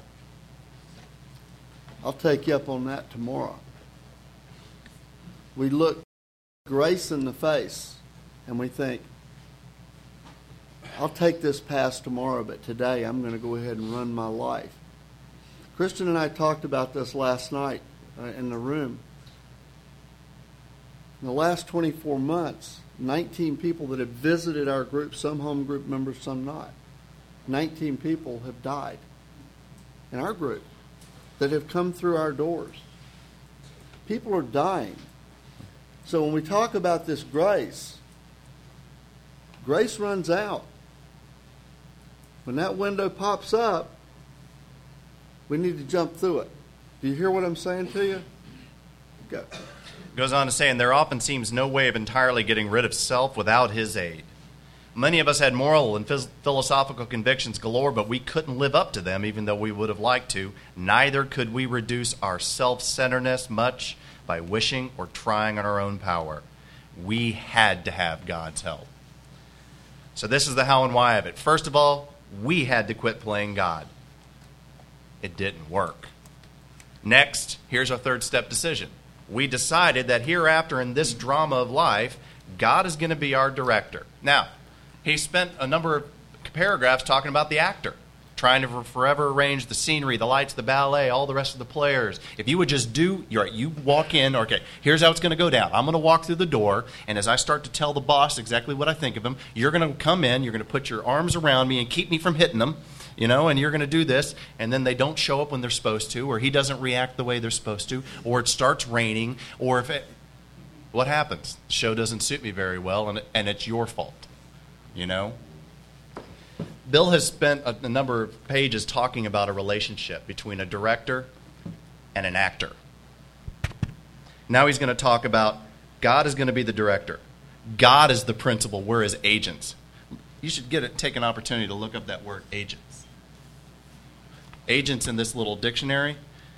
I'll take you up on that tomorrow. We look grace in the face and we think, I'll take this past tomorrow, but today I'm going to go ahead and run my life. Kristen and I talked about this last night uh, in the room. In the last twenty-four months, nineteen people that have visited our group, some home group members, some not. nineteen people have died in our group that have come through our doors. People are dying. So when we talk about this grace, grace runs out. When that window pops up, we need to jump through it. Do you hear what I'm saying to you? Go. Goes on to say, and there often seems no way of entirely getting rid of self without his aid. Many of us had moral and phys- philosophical convictions galore, but we couldn't live up to them even though we would have liked to. Neither could we reduce our self-centeredness much by wishing or trying on our own power. We had to have God's help. So this is the how and why of it. First of all, we had to quit playing God. It didn't work. Next, here's our third step decision. We decided that hereafter in this drama of life, God is going to be our director. Now, he spent a number of paragraphs talking about the actor, trying to forever arrange the scenery, the lights, the ballet, all the rest of the players. If you would just do, you're right, you walk in, okay, here's how it's going to go down. I'm going to walk through the door, and as I start to tell the boss exactly what I think of him, you're going to come in, you're going to put your arms around me and keep me from hitting them, you know, and you're going to do this, and then they don't show up when they're supposed to, or he doesn't react the way they're supposed to, or it starts raining, or if it, what happens? The show doesn't suit me very well, and, and it's your fault, you know? Bill has spent a, a number of pages talking about a relationship between a director and an actor. Now he's going to talk about God is going to be the director. God is the principal. We're his agents. You should get it, take an opportunity to look up that word agents. Agents in this little dictionary.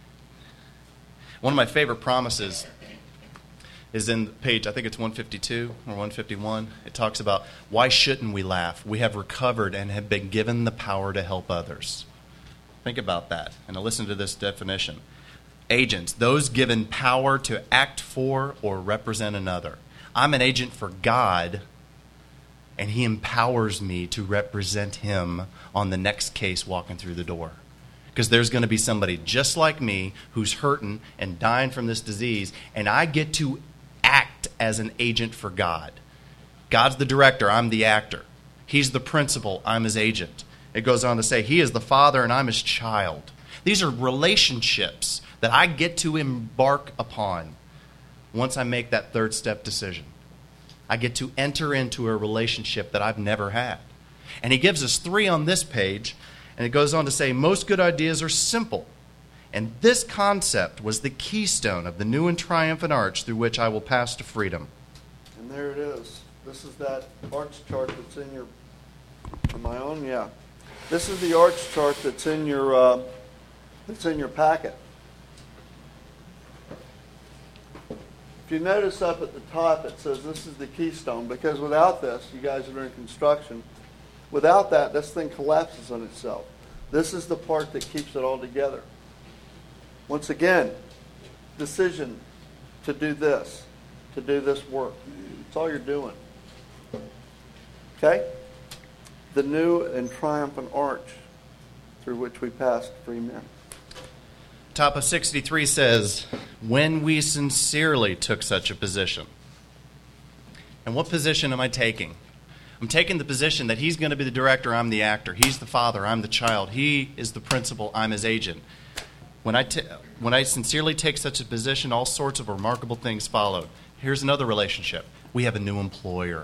One of my favorite promises is in the page, I think it's one fifty-two or one fifty-one. It talks about why shouldn't we laugh? We have recovered and have been given the power to help others. Think about that and listen to this definition. Agents, those given power to act for or represent another. I'm an agent for God, and he empowers me to represent him on the next case walking through the door. Because there's going to be somebody just like me who's hurting and dying from this disease, and I get to act as an agent for God. God's the director, I'm the actor. He's the principal, I'm his agent. It goes on to say, he is the father and I'm his child. These are relationships that I get to embark upon once I make that third step decision. I get to enter into a relationship that I've never had. And he gives us three on this page, and it goes on to say, most good ideas are simple. And this concept was the keystone of the new and triumphant arch through which I will pass to freedom. And there it is. This is that arch chart that's in your, am I on? Yeah. This is the arch chart that's in your uh, that's in your packet. If you notice up at the top, it says this is the keystone, because without this, you guys that are in construction, without that, this thing collapses on itself. This is the part that keeps it all together. Once again, decision to do this, to do this work. That's all you're doing. Okay? The new and triumphant arch through which we passed free men. Top of sixty-three says, when we sincerely took such a position. And what position am I taking? I'm taking the position that he's going to be the director, I'm the actor. He's the father, I'm the child. He is the principal, I'm his agent. When I, t- when I sincerely take such a position, all sorts of remarkable things followed. Here's another relationship. We have a new employer.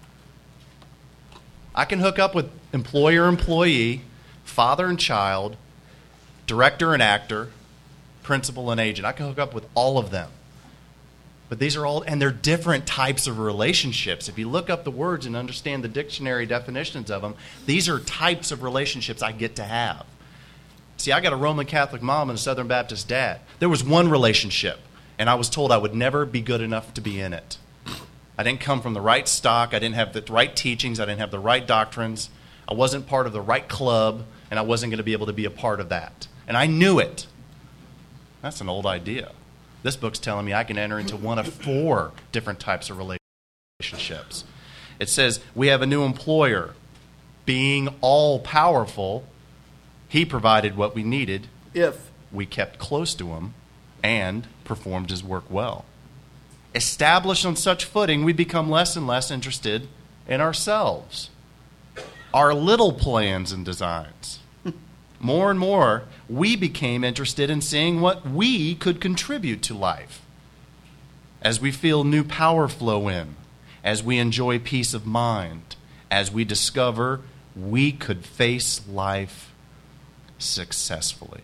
I can hook up with employer-employee, father and child, director and actor, principal and agent. I can hook up with all of them. But these are all, and they're different types of relationships. If you look up the words and understand the dictionary definitions of them, these are types of relationships I get to have. See, I got a Roman Catholic mom and a Southern Baptist dad. There was one relationship, and I was told I would never be good enough to be in it. I didn't come from the right stock. I didn't have the right teachings. I didn't have the right doctrines. I wasn't part of the right club, and I wasn't going to be able to be a part of that. And I knew it. That's an old idea. This book's telling me I can enter into one of four different types of relationships. It says we have a new employer. Being all-powerful, he provided what we needed If we kept close to him and performed his work well. Established on such footing, we become less and less interested in ourselves, our little plans and designs. More and more, we became interested in seeing what we could contribute to life. As we feel new power flow in, as we enjoy peace of mind, as we discover we could face life successfully.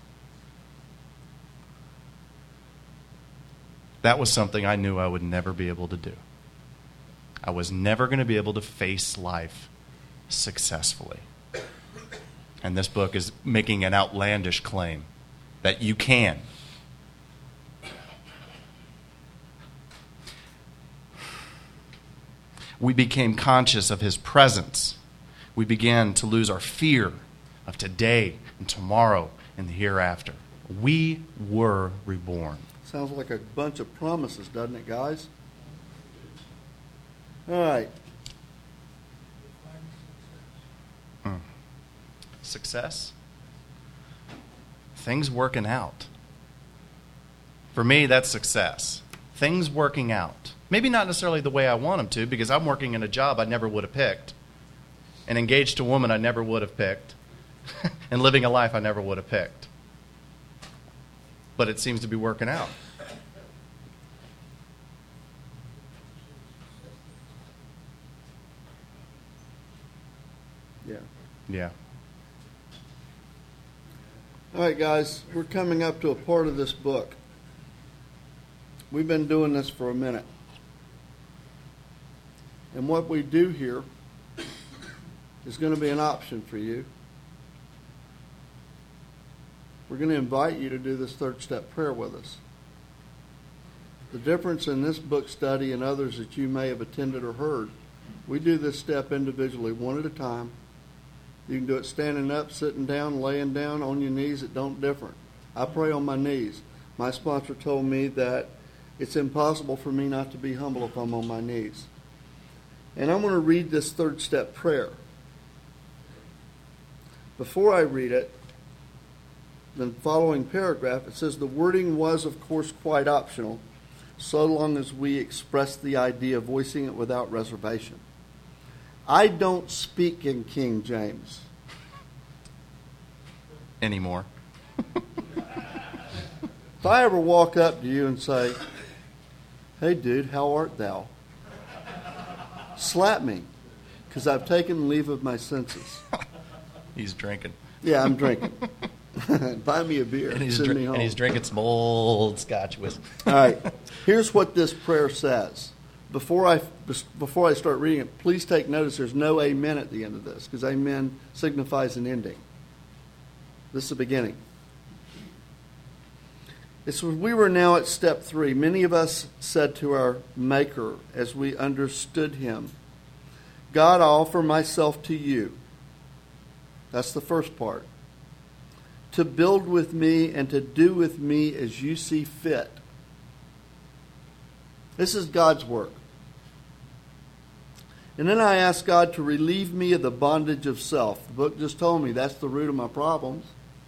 That was something I knew I would never be able to do. I was never going to be able to face life successfully. And this book is making an outlandish claim that you can. We became conscious of his presence. We began to lose our fear of today and tomorrow and the hereafter. We were reborn. sounds like a bunch of promises, doesn't it, guys? All right. Hmm. Success? Things working out. For me, that's success. Things working out. Maybe not necessarily the way I want them to, because I'm working in a job I never would have picked, and engaged to a woman I never would have picked, and living a life I never would have picked. But it seems to be working out. Yeah. Yeah. All right, guys, we're coming up to a part of this book. We've been doing this for a minute. And what we do here is going to be an option for you. We're going to invite you to do this third step prayer with us. The difference in this book study and others that you may have attended or heard, we do this step individually, one at a time. You can do it standing up, sitting down, laying down, on your knees. It don't differ. I pray on my knees. My sponsor told me that it's impossible for me not to be humble if I'm on my knees. And I'm going to read this third step prayer. Before I read it, the following paragraph, it says, the wording was, of course, quite optional, so long as we expressed the idea, voicing it without reservation. I don't speak in King James. Anymore. If I ever walk up to you and say, hey, dude, how art thou? Slap me, because I've taken leave of my senses. He's drinking. Yeah, I'm drinking. Buy me a beer. And he's, Send dr- me home. and he's drinking some old Scotch whiskey. All right. Here's what this prayer says. before I before I start reading it, please take notice there's no amen at the end of this, because amen signifies an ending. This is the beginning. It's we were now at step three. Many of us said to our Maker as we understood him, God, I offer myself to you. That's the first part. To build with me and to do with me as you see fit. This is God's work. And then I ask God to relieve me of the bondage of self. The book just told me that's the root of my problems.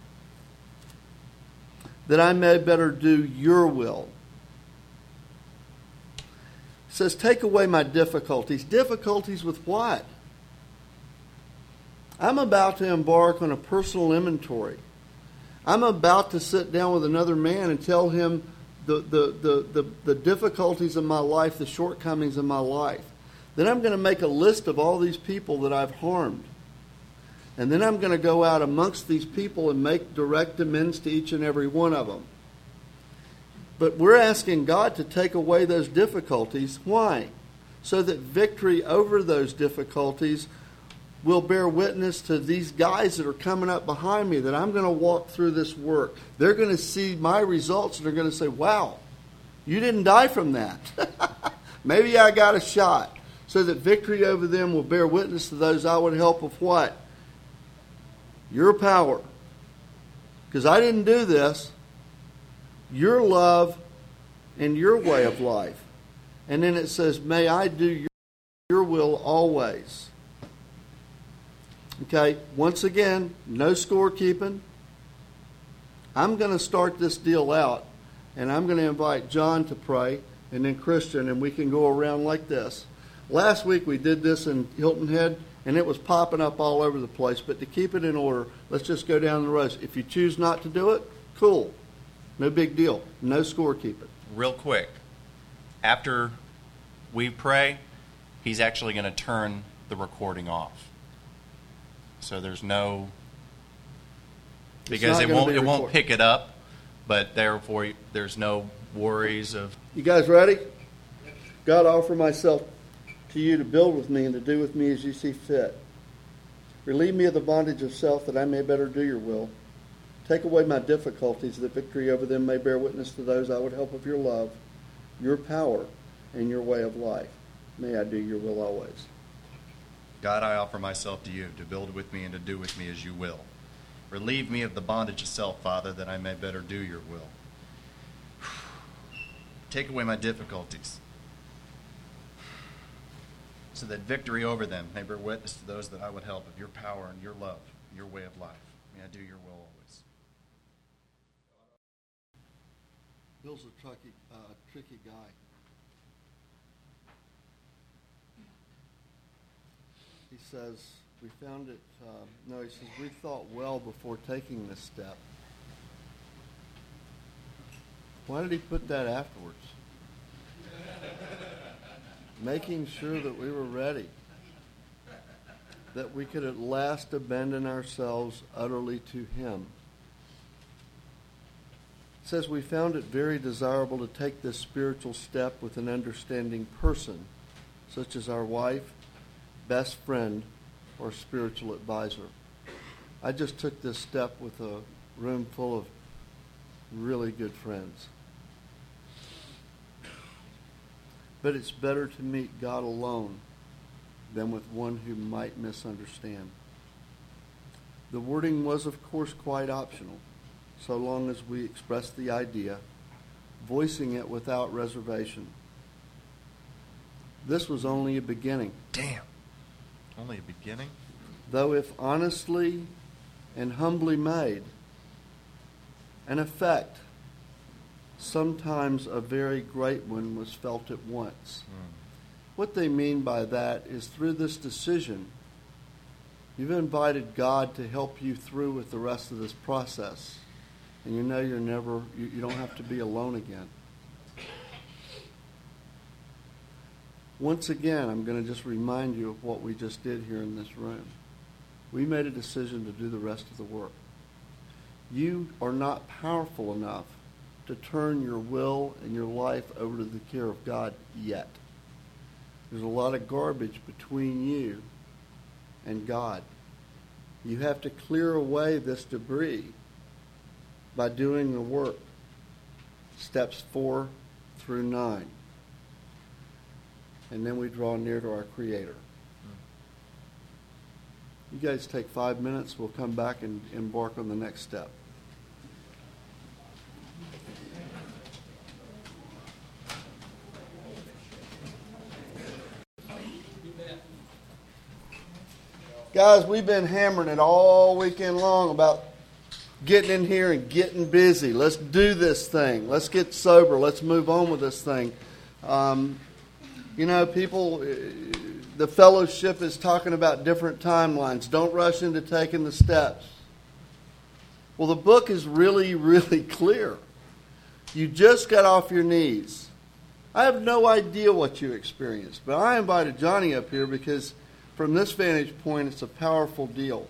That I may better do your will. It says, take away my difficulties. Difficulties with what? I'm about to embark on a personal inventory. I'm about to sit down with another man and tell him the, the, the, the, the difficulties of my life, the shortcomings of my life. Then I'm going to make a list of all these people that I've harmed. And then I'm going to go out amongst these people and make direct amends to each and every one of them. But we're asking God to take away those difficulties. Why? So that victory over those difficulties will bear witness to these guys that are coming up behind me, that I'm going to walk through this work. They're going to see my results and they're going to say, wow, you didn't die from that. Maybe I got a shot. So that victory over them will bear witness to those I would help with what? Your power. Because I didn't do this. Your love and your way of life. And then it says, may I do your, your will always. Okay, once again, no scorekeeping. I'm going to start this deal out, and I'm going to invite John to pray, and then Christian, and we can go around like this. Last week we did this in Hilton Head, and it was popping up all over the place. But to keep it in order, let's just go down the road. If you choose not to do it, cool. No big deal. No scorekeeping. Real quick, after we pray, he's actually going to turn the recording off. So there's no, because it won't it won't pick it up, but therefore there's no worries of. You guys ready? God, I offer myself to you to build with me and to do with me as you see fit. Relieve me of the bondage of self that I may better do your will. Take away my difficulties that victory over them may bear witness to those I would help of your love, your power, and your way of life. May I do your will always. God, I offer myself to you to build with me and to do with me as you will. Relieve me of the bondage of self, Father, that I may better do your will. Take away my difficulties, so that victory over them may bear witness to those that I would help of your power and your love, your way of life. May I do your will always. Bill's a tricky, uh, tricky guy. He says, we found it, uh, no, he says, we thought well before taking this step. Why did he put that afterwards? Making sure that we were ready, that we could at last abandon ourselves utterly to him. It says we found it very desirable to take this spiritual step with an understanding person, such as our wife, best friend, or spiritual advisor. I just took this step with a room full of really good friends. But it's better to meet God alone than with one who might misunderstand. The wording was, of course, quite optional, so long as we expressed the idea, voicing it without reservation. This was only a beginning. Damn. Only a beginning? Though if honestly and humbly made, an effect, sometimes a very great one, was felt at once. Mm. What they mean by that is through this decision, you've invited God to help you through with the rest of this process. And you know you're never, you, you don't have to be alone again. Once again, I'm going to just remind you of what we just did here in this room. We made a decision to do the rest of the work. You are not powerful enough to turn your will and your life over to the care of God yet. There's a lot of garbage between you and God. You have to clear away this debris by doing the work. Steps four through nine. And then we draw near to our Creator. You guys take five minutes. We'll come back and embark on the next step. Guys, we've been hammering it all weekend long about getting in here and getting busy. Let's do this thing. Let's get sober. Let's move on with this thing. Um, you know, people, the fellowship is talking about different timelines. Don't rush into taking the steps. Well, the book is really, really clear. You just got off your knees. I have no idea what you experienced, but I invited Johnny up here because from this vantage point, it's a powerful deal.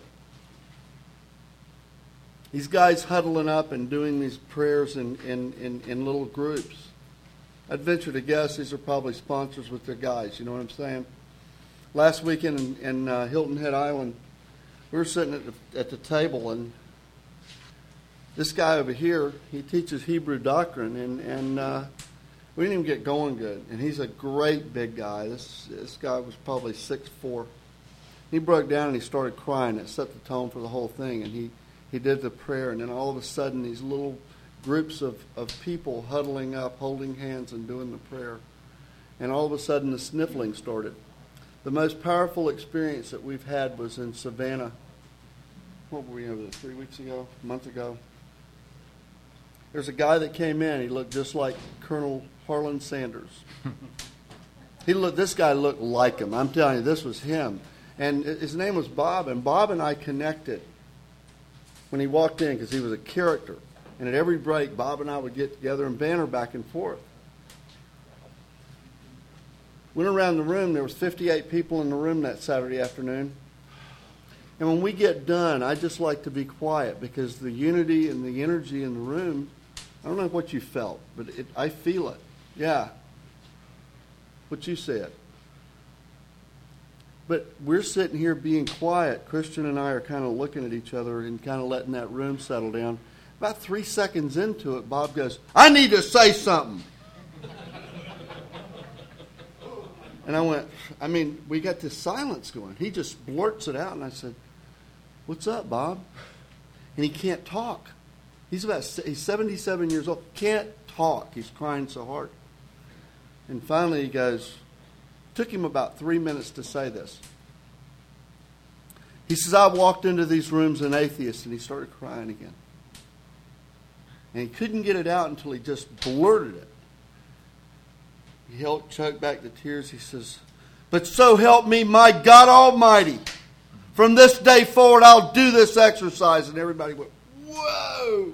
These guys huddling up and doing these prayers in, in, in, in little groups. I'd venture to guess these are probably sponsors with their guys, you know what I'm saying? Last weekend in, in uh, Hilton Head Island, we were sitting at the, at the table, and this guy over here, he teaches Hebrew doctrine, and, and uh, we didn't even get going good. And he's a great big guy. This this guy was probably six foot four. He broke down and he started crying. It set the tone for the whole thing. And he, he did the prayer. And then all of a sudden, these little groups of, of people huddling up, holding hands and doing the prayer. And all of a sudden, the sniffling started. The most powerful experience that we've had was in Savannah. What were we over there, three weeks ago, a month ago? There's a guy that came in. He looked just like Colonel Harlan Sanders. He looked. This guy looked like him. I'm telling you, this was him. And his name was Bob, and Bob and I connected when he walked in because he was a character. And at every break, Bob and I would get together and banter back and forth. Went around the room. There was fifty-eight people in the room that Saturday afternoon. And when we get done, I just like to be quiet because the unity and the energy in the room, I don't know what you felt, but it, I feel it. Yeah. What you said. But we're sitting here being quiet. Christian and I are kind of looking at each other and kind of letting that room settle down. About three seconds into it, Bob goes, "I need to say something." And I went, I mean, we got this silence going. He just blurts it out, and I said, "What's up, Bob?" And he can't talk. He's about he's seventy-seven years old. Can't talk. He's crying so hard. And finally he goes, took him about three minutes to say this. He says, "I walked into these rooms an atheist," and he started crying again. And he couldn't get it out until he just blurted it. He held, choked back the tears. He says, "But so help me my God Almighty. From this day forward, I'll do this exercise." And everybody went, "Whoa!"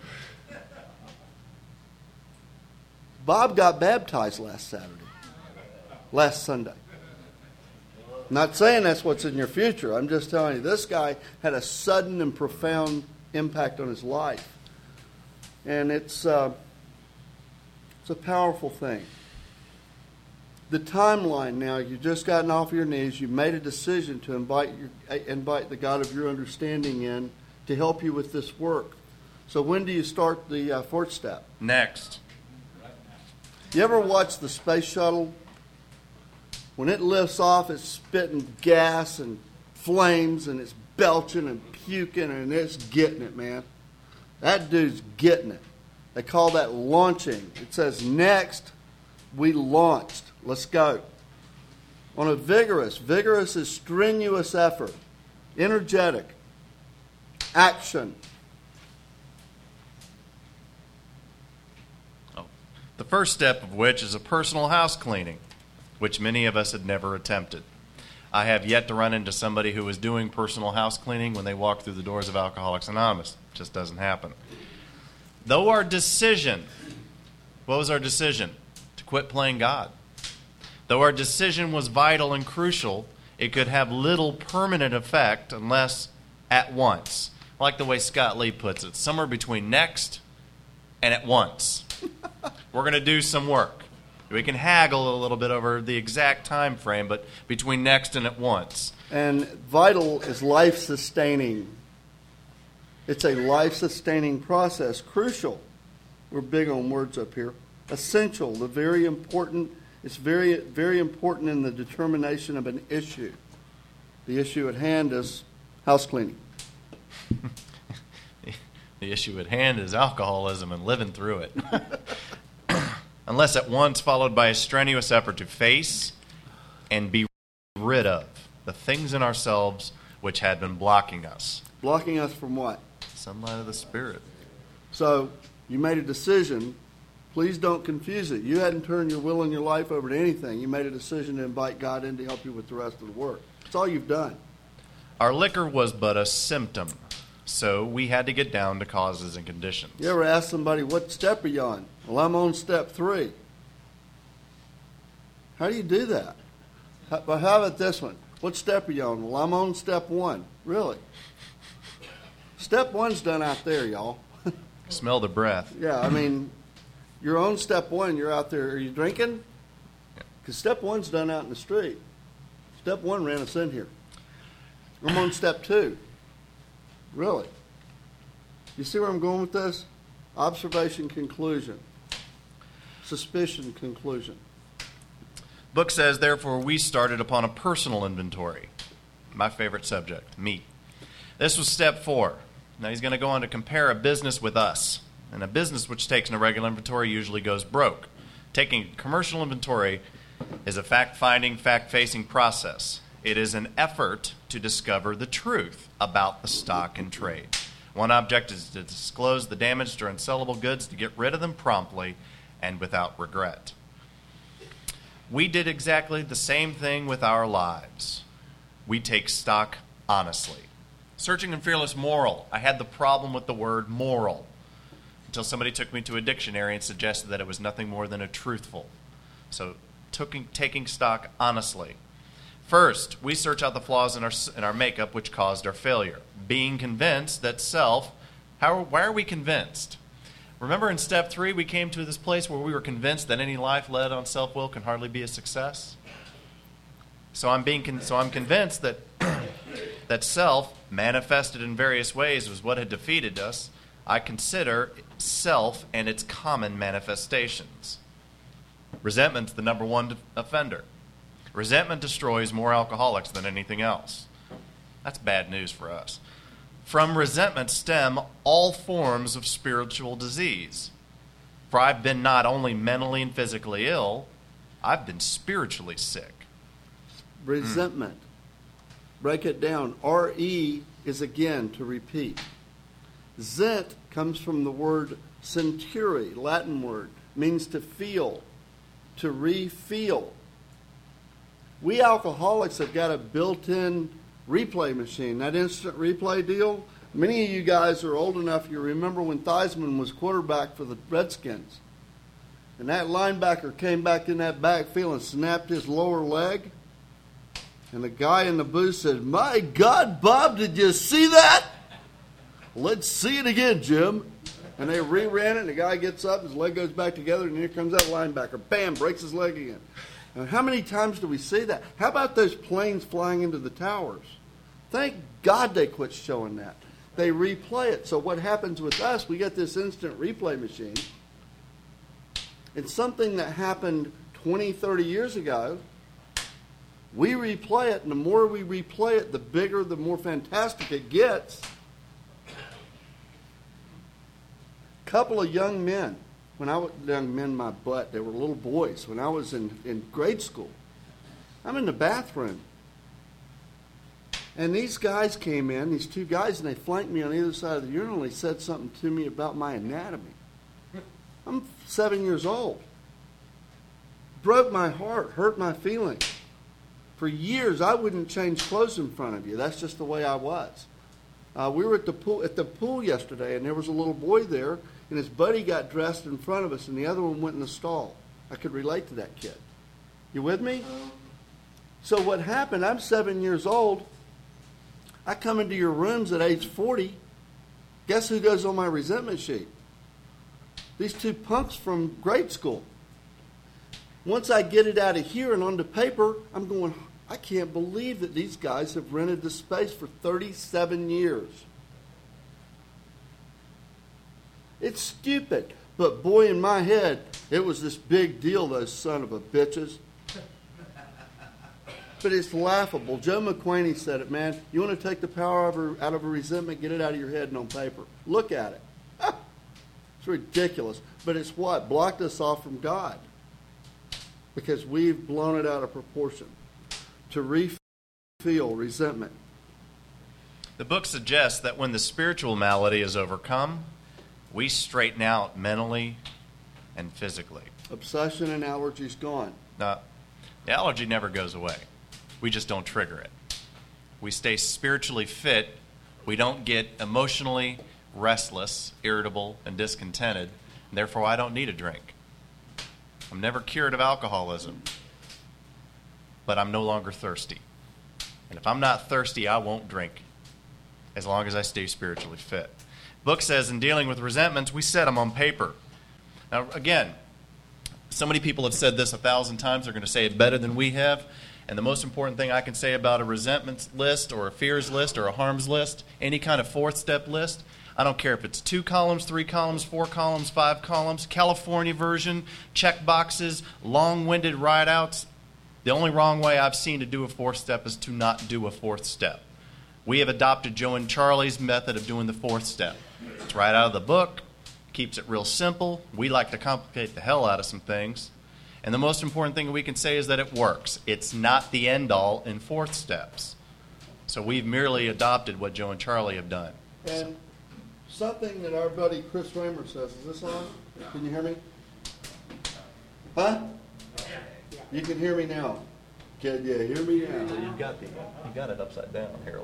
Bob got baptized last Saturday. Last Sunday. I'm not saying that's what's in your future. I'm just telling you, this guy had a sudden and profound impact on his life. And it's, uh, it's a powerful thing. The timeline now, you've just gotten off your knees. You've made a decision to invite your, invite the God of your understanding in to help you with this work. So when do you start the uh, fourth step? Next. You ever watch the space shuttle? When it lifts off, it's spitting gas and flames, and it's belching and puking, and it's getting it, man. That dude's getting it. They call that launching. It says, "Next, we launched. Let's go." On a vigorous, vigorous is strenuous effort, energetic, action. Oh. The first step of which is a personal house cleaning, which many of us had never attempted. I have yet to run into somebody who was doing personal house cleaning when they walked through the doors of Alcoholics Anonymous. It just doesn't happen. Though our decision, what was our decision? To quit playing God. Though our decision was vital and crucial, it could have little permanent effect unless at once. I like the way Scott Lee puts it, somewhere between next and at once. We're going to do some work. We can haggle a little bit over the exact time frame, but between next and at once. And vital is life-sustaining. It's a life-sustaining process. Crucial. We're big on words up here. Essential. The very important. It's very, very important in the determination of an issue. The issue at hand is house cleaning. The issue at hand is alcoholism and living through it. Unless at once followed by a strenuous effort to face and be rid of the things in ourselves which had been blocking us. Blocking us from what? Sunlight of the Spirit. So, you made a decision. Please don't confuse it. You hadn't turned your will and your life over to anything. You made a decision to invite God in to help you with the rest of the work. That's all you've done. Our liquor was but a symptom, so we had to get down to causes and conditions. You ever ask somebody, what step are you on? Well, I'm on step three. How do you do that? How, but how about this one? What step are you on? Well, I'm on step one. Really? Step one's done out there, y'all. Smell the breath. Yeah, I mean, you're on step one. You're out there. Are you drinking? Because step one's done out in the street. Step one ran us in here. I'm on step two. Really? You see where I'm going with this? Observation, conclusion. Suspicion, conclusion. Book says, therefore, we started upon a personal inventory. My favorite subject, me. This was step four. Now he's going to go on to compare a business with us. And a business which takes a regular inventory usually goes broke. Taking a commercial inventory is a fact-finding, fact-facing process. It is an effort to discover the truth about the stock in trade. One object is to disclose the damaged or unsellable goods, to get rid of them promptly and without regret. We did exactly the same thing with our lives. We take stock honestly. Searching in Fearless Moral, I had the problem with the word moral until somebody took me to a dictionary and suggested that it was nothing more than a truthful. So taking, taking stock honestly. First, we search out the flaws in our in our makeup which caused our failure. Being convinced that self, how why are we convinced? Remember in step three, we came to this place where we were convinced that any life led on self-will can hardly be a success. So I'm being con- so I'm convinced that that self, manifested in various ways, was what had defeated us. I consider self and its common manifestations. Resentment's the number one offender. Resentment destroys more alcoholics than anything else. That's bad news for us. From resentment stem all forms of spiritual disease. For I've been not only mentally and physically ill, I've been spiritually sick. Resentment. Mm. Break it down. R E is again to repeat. Zent comes from the word sentire, Latin word, means to feel, to re-feel. We alcoholics have got a built-in replay machine, that instant replay deal. Many of you guys are old enough, you remember when Theismann was quarterback for the Redskins. And that linebacker came back in that backfield and snapped his lower leg. And the guy in the booth said, "My God, Bob, did you see that? Let's see it again, Jim." And they reran it, and the guy gets up, his leg goes back together, and here comes that linebacker. Bam, breaks his leg again. And how many times do we see that? How about those planes flying into the towers? Thank God they quit showing that. They replay it. So what happens with us, we get this instant replay machine. It's something that happened twenty, thirty years ago. We replay it, and the more we replay it, the bigger, the more fantastic it gets. A couple of young men, when I was young men, my butt, they were little boys. When I was in, in grade school, I'm in the bathroom. And these guys came in, these two guys, and they flanked me on either side of the urinal. They said something to me about my anatomy. I'm seven years old. Broke my heart, hurt my feelings. For years, I wouldn't change clothes in front of you. That's just the way I was. Uh, we were at the pool at the pool yesterday, and there was a little boy there, and his buddy got dressed in front of us, and the other one went in the stall. I could relate to that kid. You with me? So what happened, I'm seven years old. I come into your rooms at age forty. Guess who goes on my resentment sheet? These two punks from grade school. Once I get it out of here and onto paper, I'm going, I can't believe that these guys have rented the space for thirty-seven years. It's stupid. But boy, in my head, it was this big deal, those son of a bitches. But it's laughable. Joe McQuaney said it, man. You want to take the power out of, a, out of a resentment, get it out of your head and on paper. Look at it. It's ridiculous. But it's what? Blocked us off from God. Because we've blown it out of proportion. To refill resentment. The book suggests that when the spiritual malady is overcome, we straighten out mentally and physically. Obsession and allergies gone. Now, the allergy never goes away. We just don't trigger it. We stay spiritually fit. We don't get emotionally restless, irritable, and discontented. And therefore, I don't need a drink. I'm never cured of alcoholism. But I'm no longer thirsty. And if I'm not thirsty, I won't drink. As long as I stay spiritually fit. The book says in dealing with resentments, we set them on paper. Now, again, so many people have said this a thousand times. They're going to say it better than we have. And the most important thing I can say about a resentments list or a fears list or a harms list, any kind of fourth step list, I don't care if it's two columns, three columns, four columns, five columns, California version, check boxes, long-winded write-outs. The only wrong way I've seen to do a fourth step is to not do a fourth step. We have adopted Joe and Charlie's method of doing the fourth step. It's right out of the book, keeps it real simple. We like to complicate the hell out of some things. And the most important thing we can say is that it works. It's not the end-all in fourth steps. So we've merely adopted what Joe and Charlie have done. And something that our buddy Chris Raymer says, is this on? Can you hear me? Huh? You can hear me now. Can you hear me now? You got the, you got it upside down, Harold.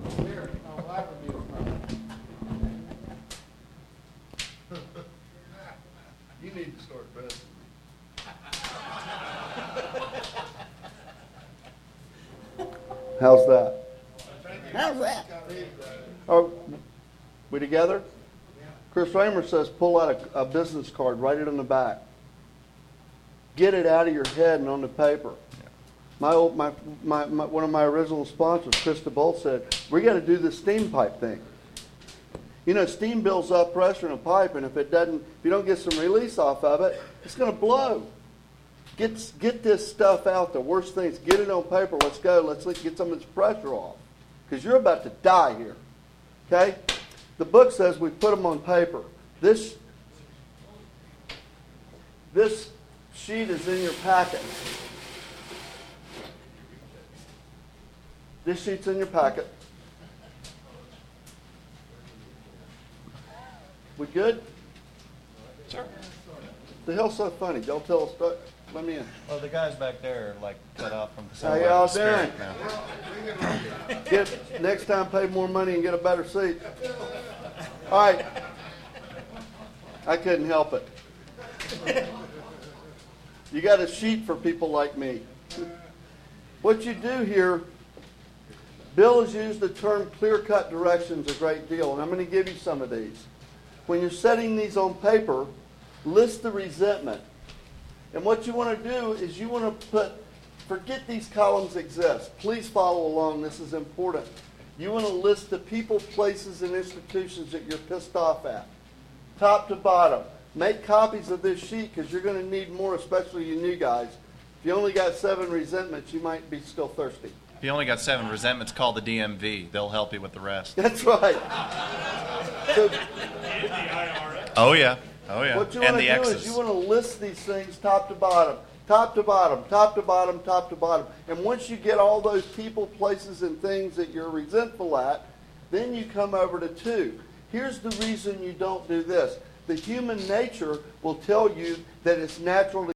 You need to start resting. How's that? How's that? Oh, we together? Chris Raymer says pull out a, a business card, write it on the back. Get it out of your head and on the paper. My, old, my, my, my one of my original sponsors, Krista Bolt, said, we got to do this steam pipe thing. You know, steam builds up pressure in a pipe, and if it doesn't, if you don't get some release off of it, it's going to blow. Get, get this stuff out, the worst things. Get it on paper. Let's go. Let's get some of this pressure off. Because you're about to die here. Okay? The book says we put them on paper. This, this sheet is in your packet. This sheet's in your packet. We good? Sure. The hell's so funny? Don't tell us. Let me in. Well, the guys back there are like cut off from the How y'all doing? Get next time, pay more money and get a better seat. All right. I couldn't help it. You got a sheet for people like me. What you do here, Bill has used the term clear-cut directions a great deal, and I'm going to give you some of these. When you're setting these on paper, list the resentment. And what you want to do is you want to put, forget these columns exist. Please follow along. This is important. You want to list the people, places, and institutions that you're pissed off at. Top to bottom. Make copies of this sheet because you're going to need more, especially you new guys. If you only got seven resentments, you might be still thirsty. If you only got seven resentments, call the D M V. They'll help you with the rest. That's right. So, oh, yeah. Oh, yeah. what you and want the to do X's. is you want to list these things top to bottom, top to bottom, top to bottom, top to bottom. And once you get all those people, places, and things that you're resentful at, then you come over to two. Here's the reason you don't do this. The human nature will tell you that it's natural to